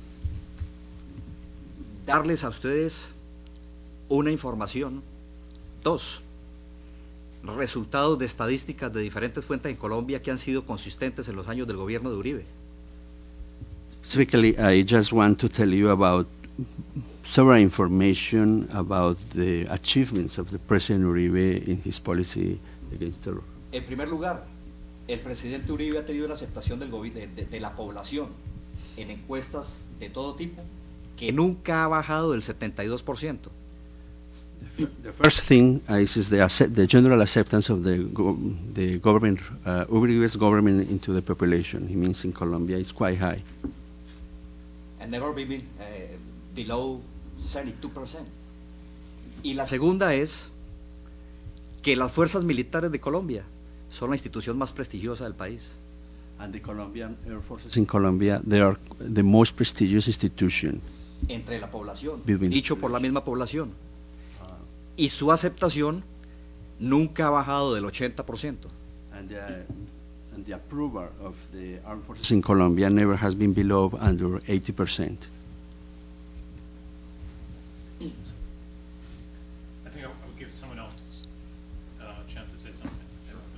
Speaker 6: darles a ustedes una información. Dos, resultados de estadísticas de diferentes fuentes en Colombia que han sido consistentes en los años del gobierno de Uribe.
Speaker 7: Specifically, I just want to tell you about several information about the achievements of the President Uribe in his policy against terror.
Speaker 6: En primer lugar, el presidente Uribe ha tenido una aceptación del gobi- de, de- de la población en encuestas de todo tipo que nunca ha bajado del setenta y dos por ciento.
Speaker 7: The first thing is, is the, accept, the general acceptance of the, go, the government, uh, Uribe's government into the population. It means in Colombia it's quite high.
Speaker 6: And never been uh, below seventy-two percent. Y la segunda es que las fuerzas militares de Colombia son la institución más prestigiosa del país.
Speaker 7: And the Colombian Air Forces in Colombia, they are the most prestigious institution.
Speaker 6: Entre la población,
Speaker 7: Between the
Speaker 6: dicho por la misma población. Y su aceptación nunca ha bajado del ochenta por ciento.
Speaker 7: And the, and the approval of the armed forces in Colombia never has been below under eighty percent.
Speaker 2: I think I would give someone else uh, a chance to say something. Say what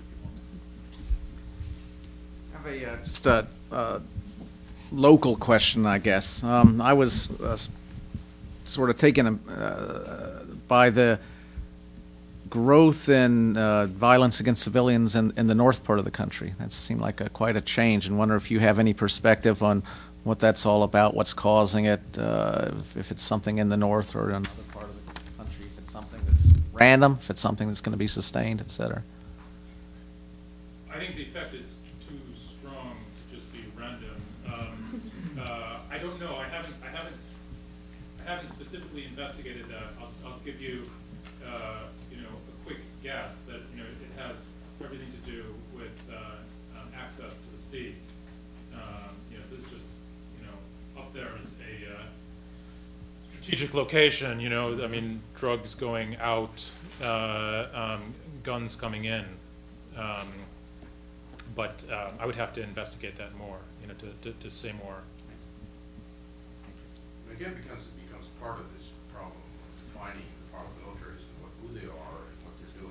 Speaker 2: other people want.
Speaker 8: I have a, uh, just a, uh local question, I guess. Um, I was uh, s- sort of taken uh, by the growth in uh, violence against civilians in, in the north part of the country. That seemed like a, quite a change, and wonder if you have any perspective on what that's all about, what's causing it, uh, if, if it's something in the north or another part of the country, if it's something that's random, if it's something that's going to be sustained, et cetera.
Speaker 2: I think the effect is too strong to just be random. Um, uh, I don't know. I haven't. I haven't. I haven't specifically investigated that. I'll, I'll give you, uh, you know, a quick guess that you know it has everything to do with uh, um, access to the sea. Um, you know, so it's just you know up there is a uh, strategic location. You know, I mean, drugs going out, uh, um, guns coming in. Um, But um, I would have to investigate that more, you know, to, to, to say more.
Speaker 5: Again, because it becomes part of this problem of defining the paramilitaries and what, who they are and what they're doing.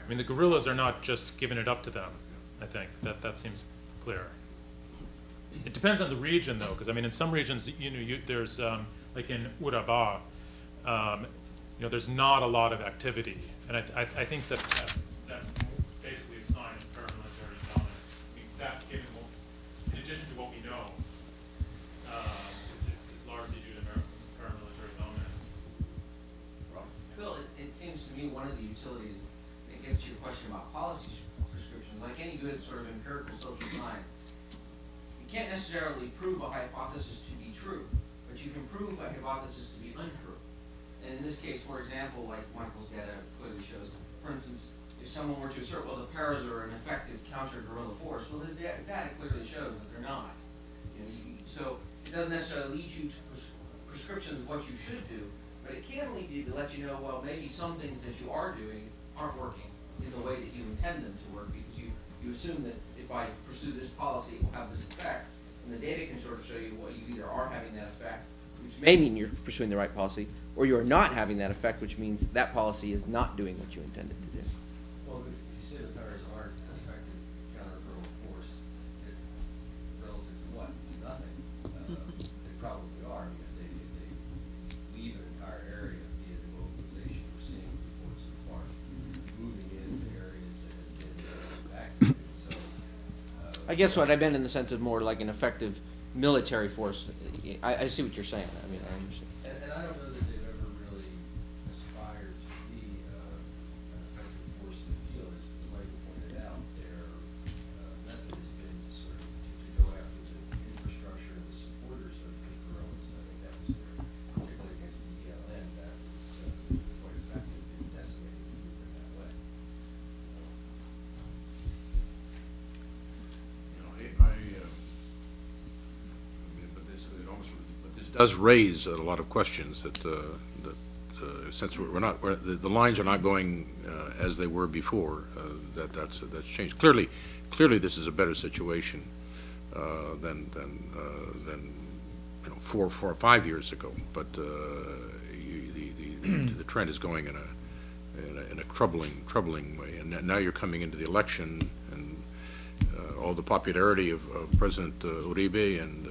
Speaker 2: I mean, the guerrillas are not just giving it up to them, I think. That, that seems clear. It depends on the region, though, because, I mean, in some regions, you know, you, there's, um, like in Urabá, um, you know, there's not a lot of activity. And I, I, I think that, that that's basically a sign of paramilitary dominance. I mean, that, given what, in addition to what we know, uh, is, is, is largely due to paramilitary dominance.
Speaker 9: Bill, it, it seems to me one of the utilities, it gets to your question about policy prescriptions, like any good sort of empirical social science, you can't necessarily prove a hypothesis to be true, but you can prove a hypothesis to be untrue. And in this case, for example, like Michael's data clearly shows, for instance, if someone were to assert, well, the paras are an effective counter-guerrilla force, well, his data, data clearly shows that they're not. You know, you, so it doesn't necessarily lead you to pres prescriptions of what you should do, but it can lead you to let you know, well, maybe some things that you are doing aren't working in the way that you intend them to work, because you, you assume that if I pursue this policy, it will have this effect, and the data can sort of show you, well, you either are having that effect, which may mean you're pursuing the right policy, or you are not having that effect, which means that policy is not doing what you intended to do.
Speaker 3: Well, if you say the paras aren't an effective counter-guerrilla force, it, relative to what? Nothing. Uh, they probably are. I mean, if they, if they leave an entire area via the mobilization we're seeing reports so far, moving into areas that have been evacuated. So, uh,
Speaker 9: I guess what I meant in the sense of more like an effective military force. I, I see what you're saying. I mean, I understand.
Speaker 3: And, and I don't know that they've ever really aspired to be uh, an effective force in the field. As Michael pointed out, their uh, method has been to sort of to, to go after the infrastructure and the supporters of the guerrillas. I think that was their, particularly against the E L N, that was uh, the point of fact that they've been decimating the movement that way.
Speaker 5: You know, I, I, uh, I mean, but this, it almost, but this does raise a lot of questions that, uh, that, uh, since we're we're not, we're, the, the lines are not going, uh, as they were before, uh, that, that's, that's changed. Clearly, clearly this is a better situation, uh, than, than, uh, than, you know, four, four or five years ago, but, uh, you, the, the, the trend is going in a, in a, in a troubling, troubling way, and now you're coming into the election, and Uh, all the popularity of, of President uh, Uribe, and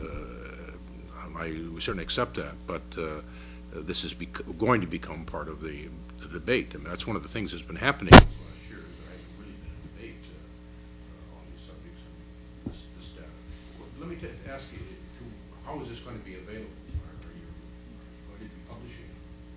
Speaker 5: uh, I we certainly accept that, but uh, this is bec going to become part of the, the debate. I mean, that's one of the things that's been happening last year. There hasn't really been a debate uh, uh, on these subjects and this, this data. Well, let me t ask you, how is this going to be available? Are, are you going to be publishing?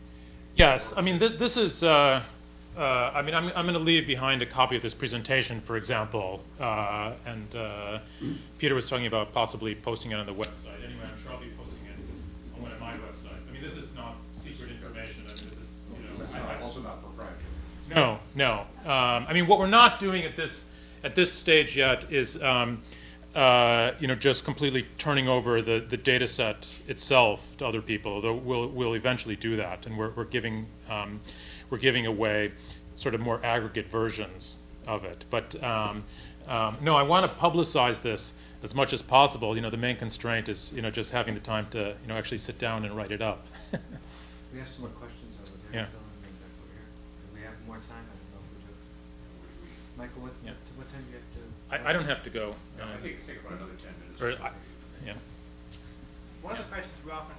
Speaker 2: Yes, I mean, this, this is, uh, uh, I mean, I'm, I'm going to leave behind a copy of this presentation, for example, uh, and uh, Peter was talking about possibly posting it on the website. Anyway, I'm sure I'll be posting it on one of my websites. I mean, this is not secret information. I mean, this is, you know,
Speaker 5: It's not, also not proprietary.
Speaker 2: no, no. Um, I mean, what we're not doing at this at this stage yet is, um, uh, you know, just completely turning over the the data set itself to other people. Although we'll we'll eventually do that, and we're we're giving um, we're giving away sort of more aggregate versions of it. But um, um, no, I want to publicize this as much as possible. You know, the main constraint is, you know, just having the time to, you know, actually sit down and write it up.
Speaker 10: We have some more questions over there.
Speaker 2: Yeah.
Speaker 10: Phil, and then back over here. Do we have more time? I don't know if we do. Michael, what,
Speaker 2: Yeah.
Speaker 10: what time do you have to?
Speaker 2: I, I don't have to go.
Speaker 5: No, I think take about another ten minutes.
Speaker 2: Or,
Speaker 5: Or so.
Speaker 2: I, yeah.
Speaker 11: One of the questions we often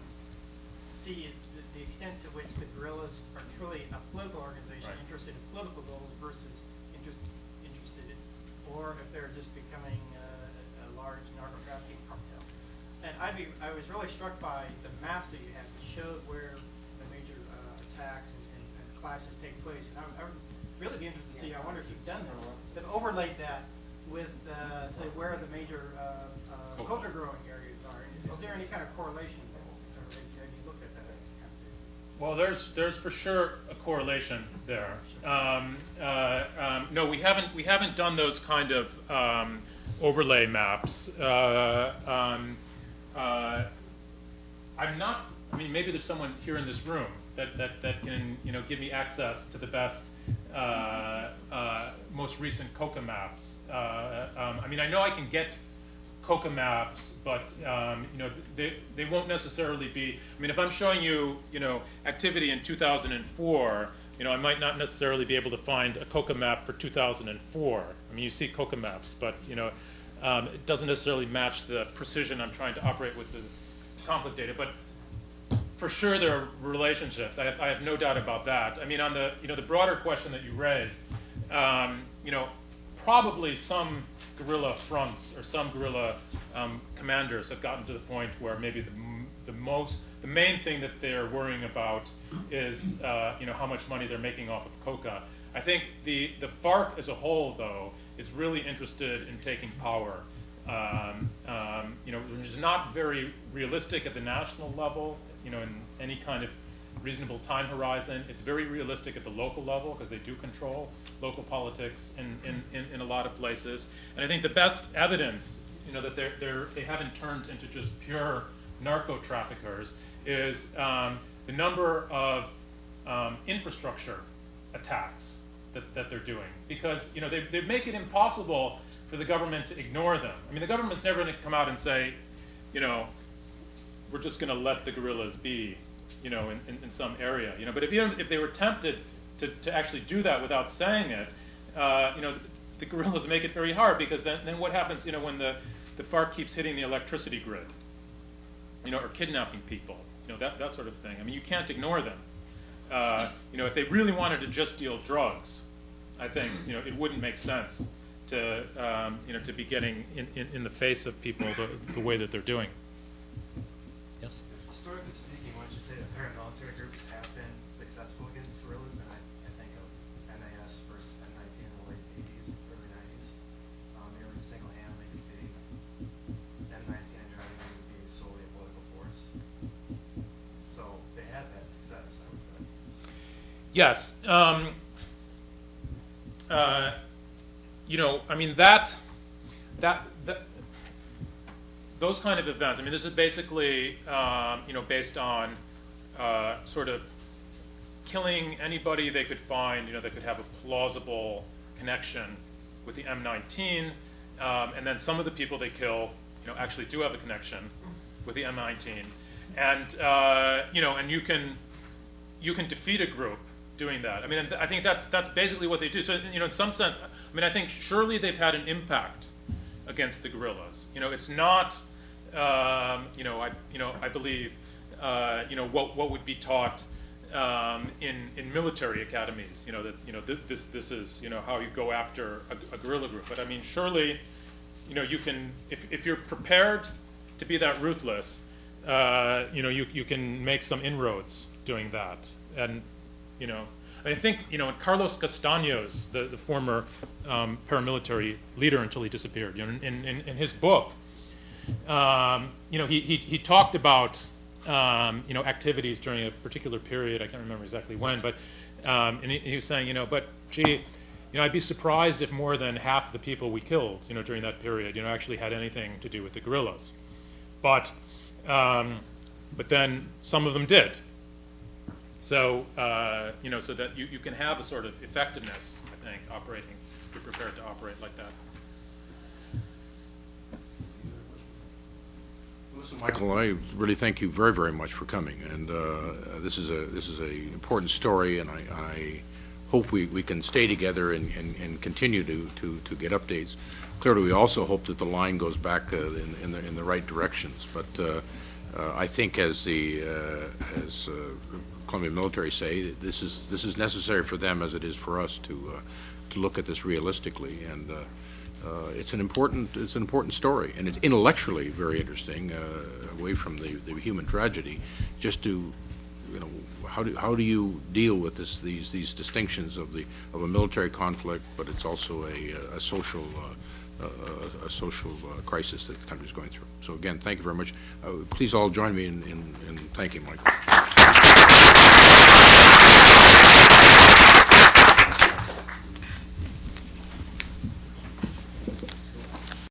Speaker 11: see is the, the extent to which the guerrillas are truly a political organization,
Speaker 2: Right.
Speaker 11: interested in political goals versus interest, interested in, or if they're just becoming uh, a large narco-trafficking cartel. And I'd be, I was really struck by the maps that you had, which showed where the major uh, attacks and, and, and clashes take place. And I, would- I would really be interested to see, I wonder if you've done this, that overlaid that with, uh, say, where the major uh, uh, coca growing areas are. Is there any kind of correlation there? Or have you have you looked at that?
Speaker 2: Well, there's there's for sure a correlation there. Um, uh, um, no, we haven't we haven't done those kind of um, overlay maps. Uh, um, uh, I'm not. I mean, maybe there's someone here in this room that that, that can, you know, give me access to the best, uh, uh, most recent COCA maps. Uh, um, I mean, I know I can get COCA maps, but um, you know, they they won't necessarily be. I mean, if I'm showing you, you know, activity in two thousand four, you know, I might not necessarily be able to find a COCA map for two thousand four. I mean, you see COCA maps, but, you know, um, it doesn't necessarily match the precision I'm trying to operate with the conflict data. But for sure there are relationships. I have, I have no doubt about that. I mean, on the, you know, the broader question that you raised, um, you know, probably some guerrilla fronts or some guerrilla um, commanders have gotten to the point where maybe the, the most, the main thing that they're worrying about is, uh, you know, how much money they're making off of COCA. I think the, the FARC as a whole, though, is really interested in taking power. Um, um, you know, which is not very realistic at the national level, you know, in any kind of reasonable time horizon. It's very realistic at the local level because they do control local politics in, in, in, in a lot of places. And I think the best evidence, you know, that they're, they're, they haven't turned into just pure narco traffickers is um, the number of um, infrastructure attacks that, that they're doing. Because, you know, they, they make it impossible for the government to ignore them. I mean, the government's never going to come out and say, you know, we're just going to let the guerrillas be, you know, in, in, in some area. You know, but if, you know, if they were tempted to, to actually do that without saying it, uh, you know, the, the guerrillas make it very hard, because then, then what happens, you know, when the, the FARC keeps hitting the electricity grid, you know, or kidnapping people, you know, that, that sort of thing. I mean, you can't ignore them. Uh, you know, if they really wanted to just deal drugs, I think, you know, it wouldn't make sense to, um, you know, to be getting in, in, in the face of people the, the way that they're doing. Yes?
Speaker 12: Historically speaking, why don't you say that paramilitary groups have been successful against guerrillas? And I, I think of M A S versus M nineteen in the late eighties, early nineties. Um, they were single-handedly defeating M nineteen and driving them to be solely a political force. So they have had success, I would say.
Speaker 2: Yes. Um, uh, you know, I mean, that, that, that, those kind of events, I mean, this is basically, um, you know, based on uh, sort of killing anybody they could find, you know, that could have a plausible connection with the M nineteen. Um, and then some of the people they kill, you know, actually do have a connection with the M nineteen. And, uh, you know, and you can, you can defeat a group doing that. I mean, I think that's that's basically what they do. So, you know, in some sense, I mean, I think surely they've had an impact against the guerrillas. You know, it's not, um, you know, I, you know, I believe, uh, you know, what what would be taught um, in in military academies. You know, that you know th- this this is you know how you go after a, a guerrilla group. But I mean, surely, you know, you can if if you're prepared to be that ruthless, uh, you know, you you can make some inroads doing that. And you know, I think, you know, Carlos Castaños, the, the former um, paramilitary leader until he disappeared, you know, in, in, in his book, um, you know, he, he, he talked about, um, you know, activities during a particular period. I can't remember exactly when, but, um, and he, he was saying, you know, but gee, you know, I'd be surprised if more than half the people we killed, you know, during that period, you know, actually had anything to do with the guerrillas. But, um, but then some of them did. So, uh, you know, so that you, you can have a sort of effectiveness, I think, operating, if you're prepared to operate like that.
Speaker 5: Listen, Michael, I really thank you very, very much for coming. And uh, this is a this is an important story, and I, I hope we, we can stay together and, and, and continue to, to, to get updates. Clearly, we also hope that the line goes back uh, in, in, the, in the right directions. But uh, uh, I think, as the uh, as uh, Colombian military say, this is this is necessary for them as it is for us to uh, to look at this realistically, and uh, uh, it's an important it's an important story, and it's intellectually very interesting, uh, away from the, the human tragedy. Just to, you know, how do how do you deal with this these these distinctions of the of a military conflict, but it's also a a social uh, a, a social uh, crisis that the country is going through. So again, thank you very much. Uh, please all join me in, in, in thanking Michael.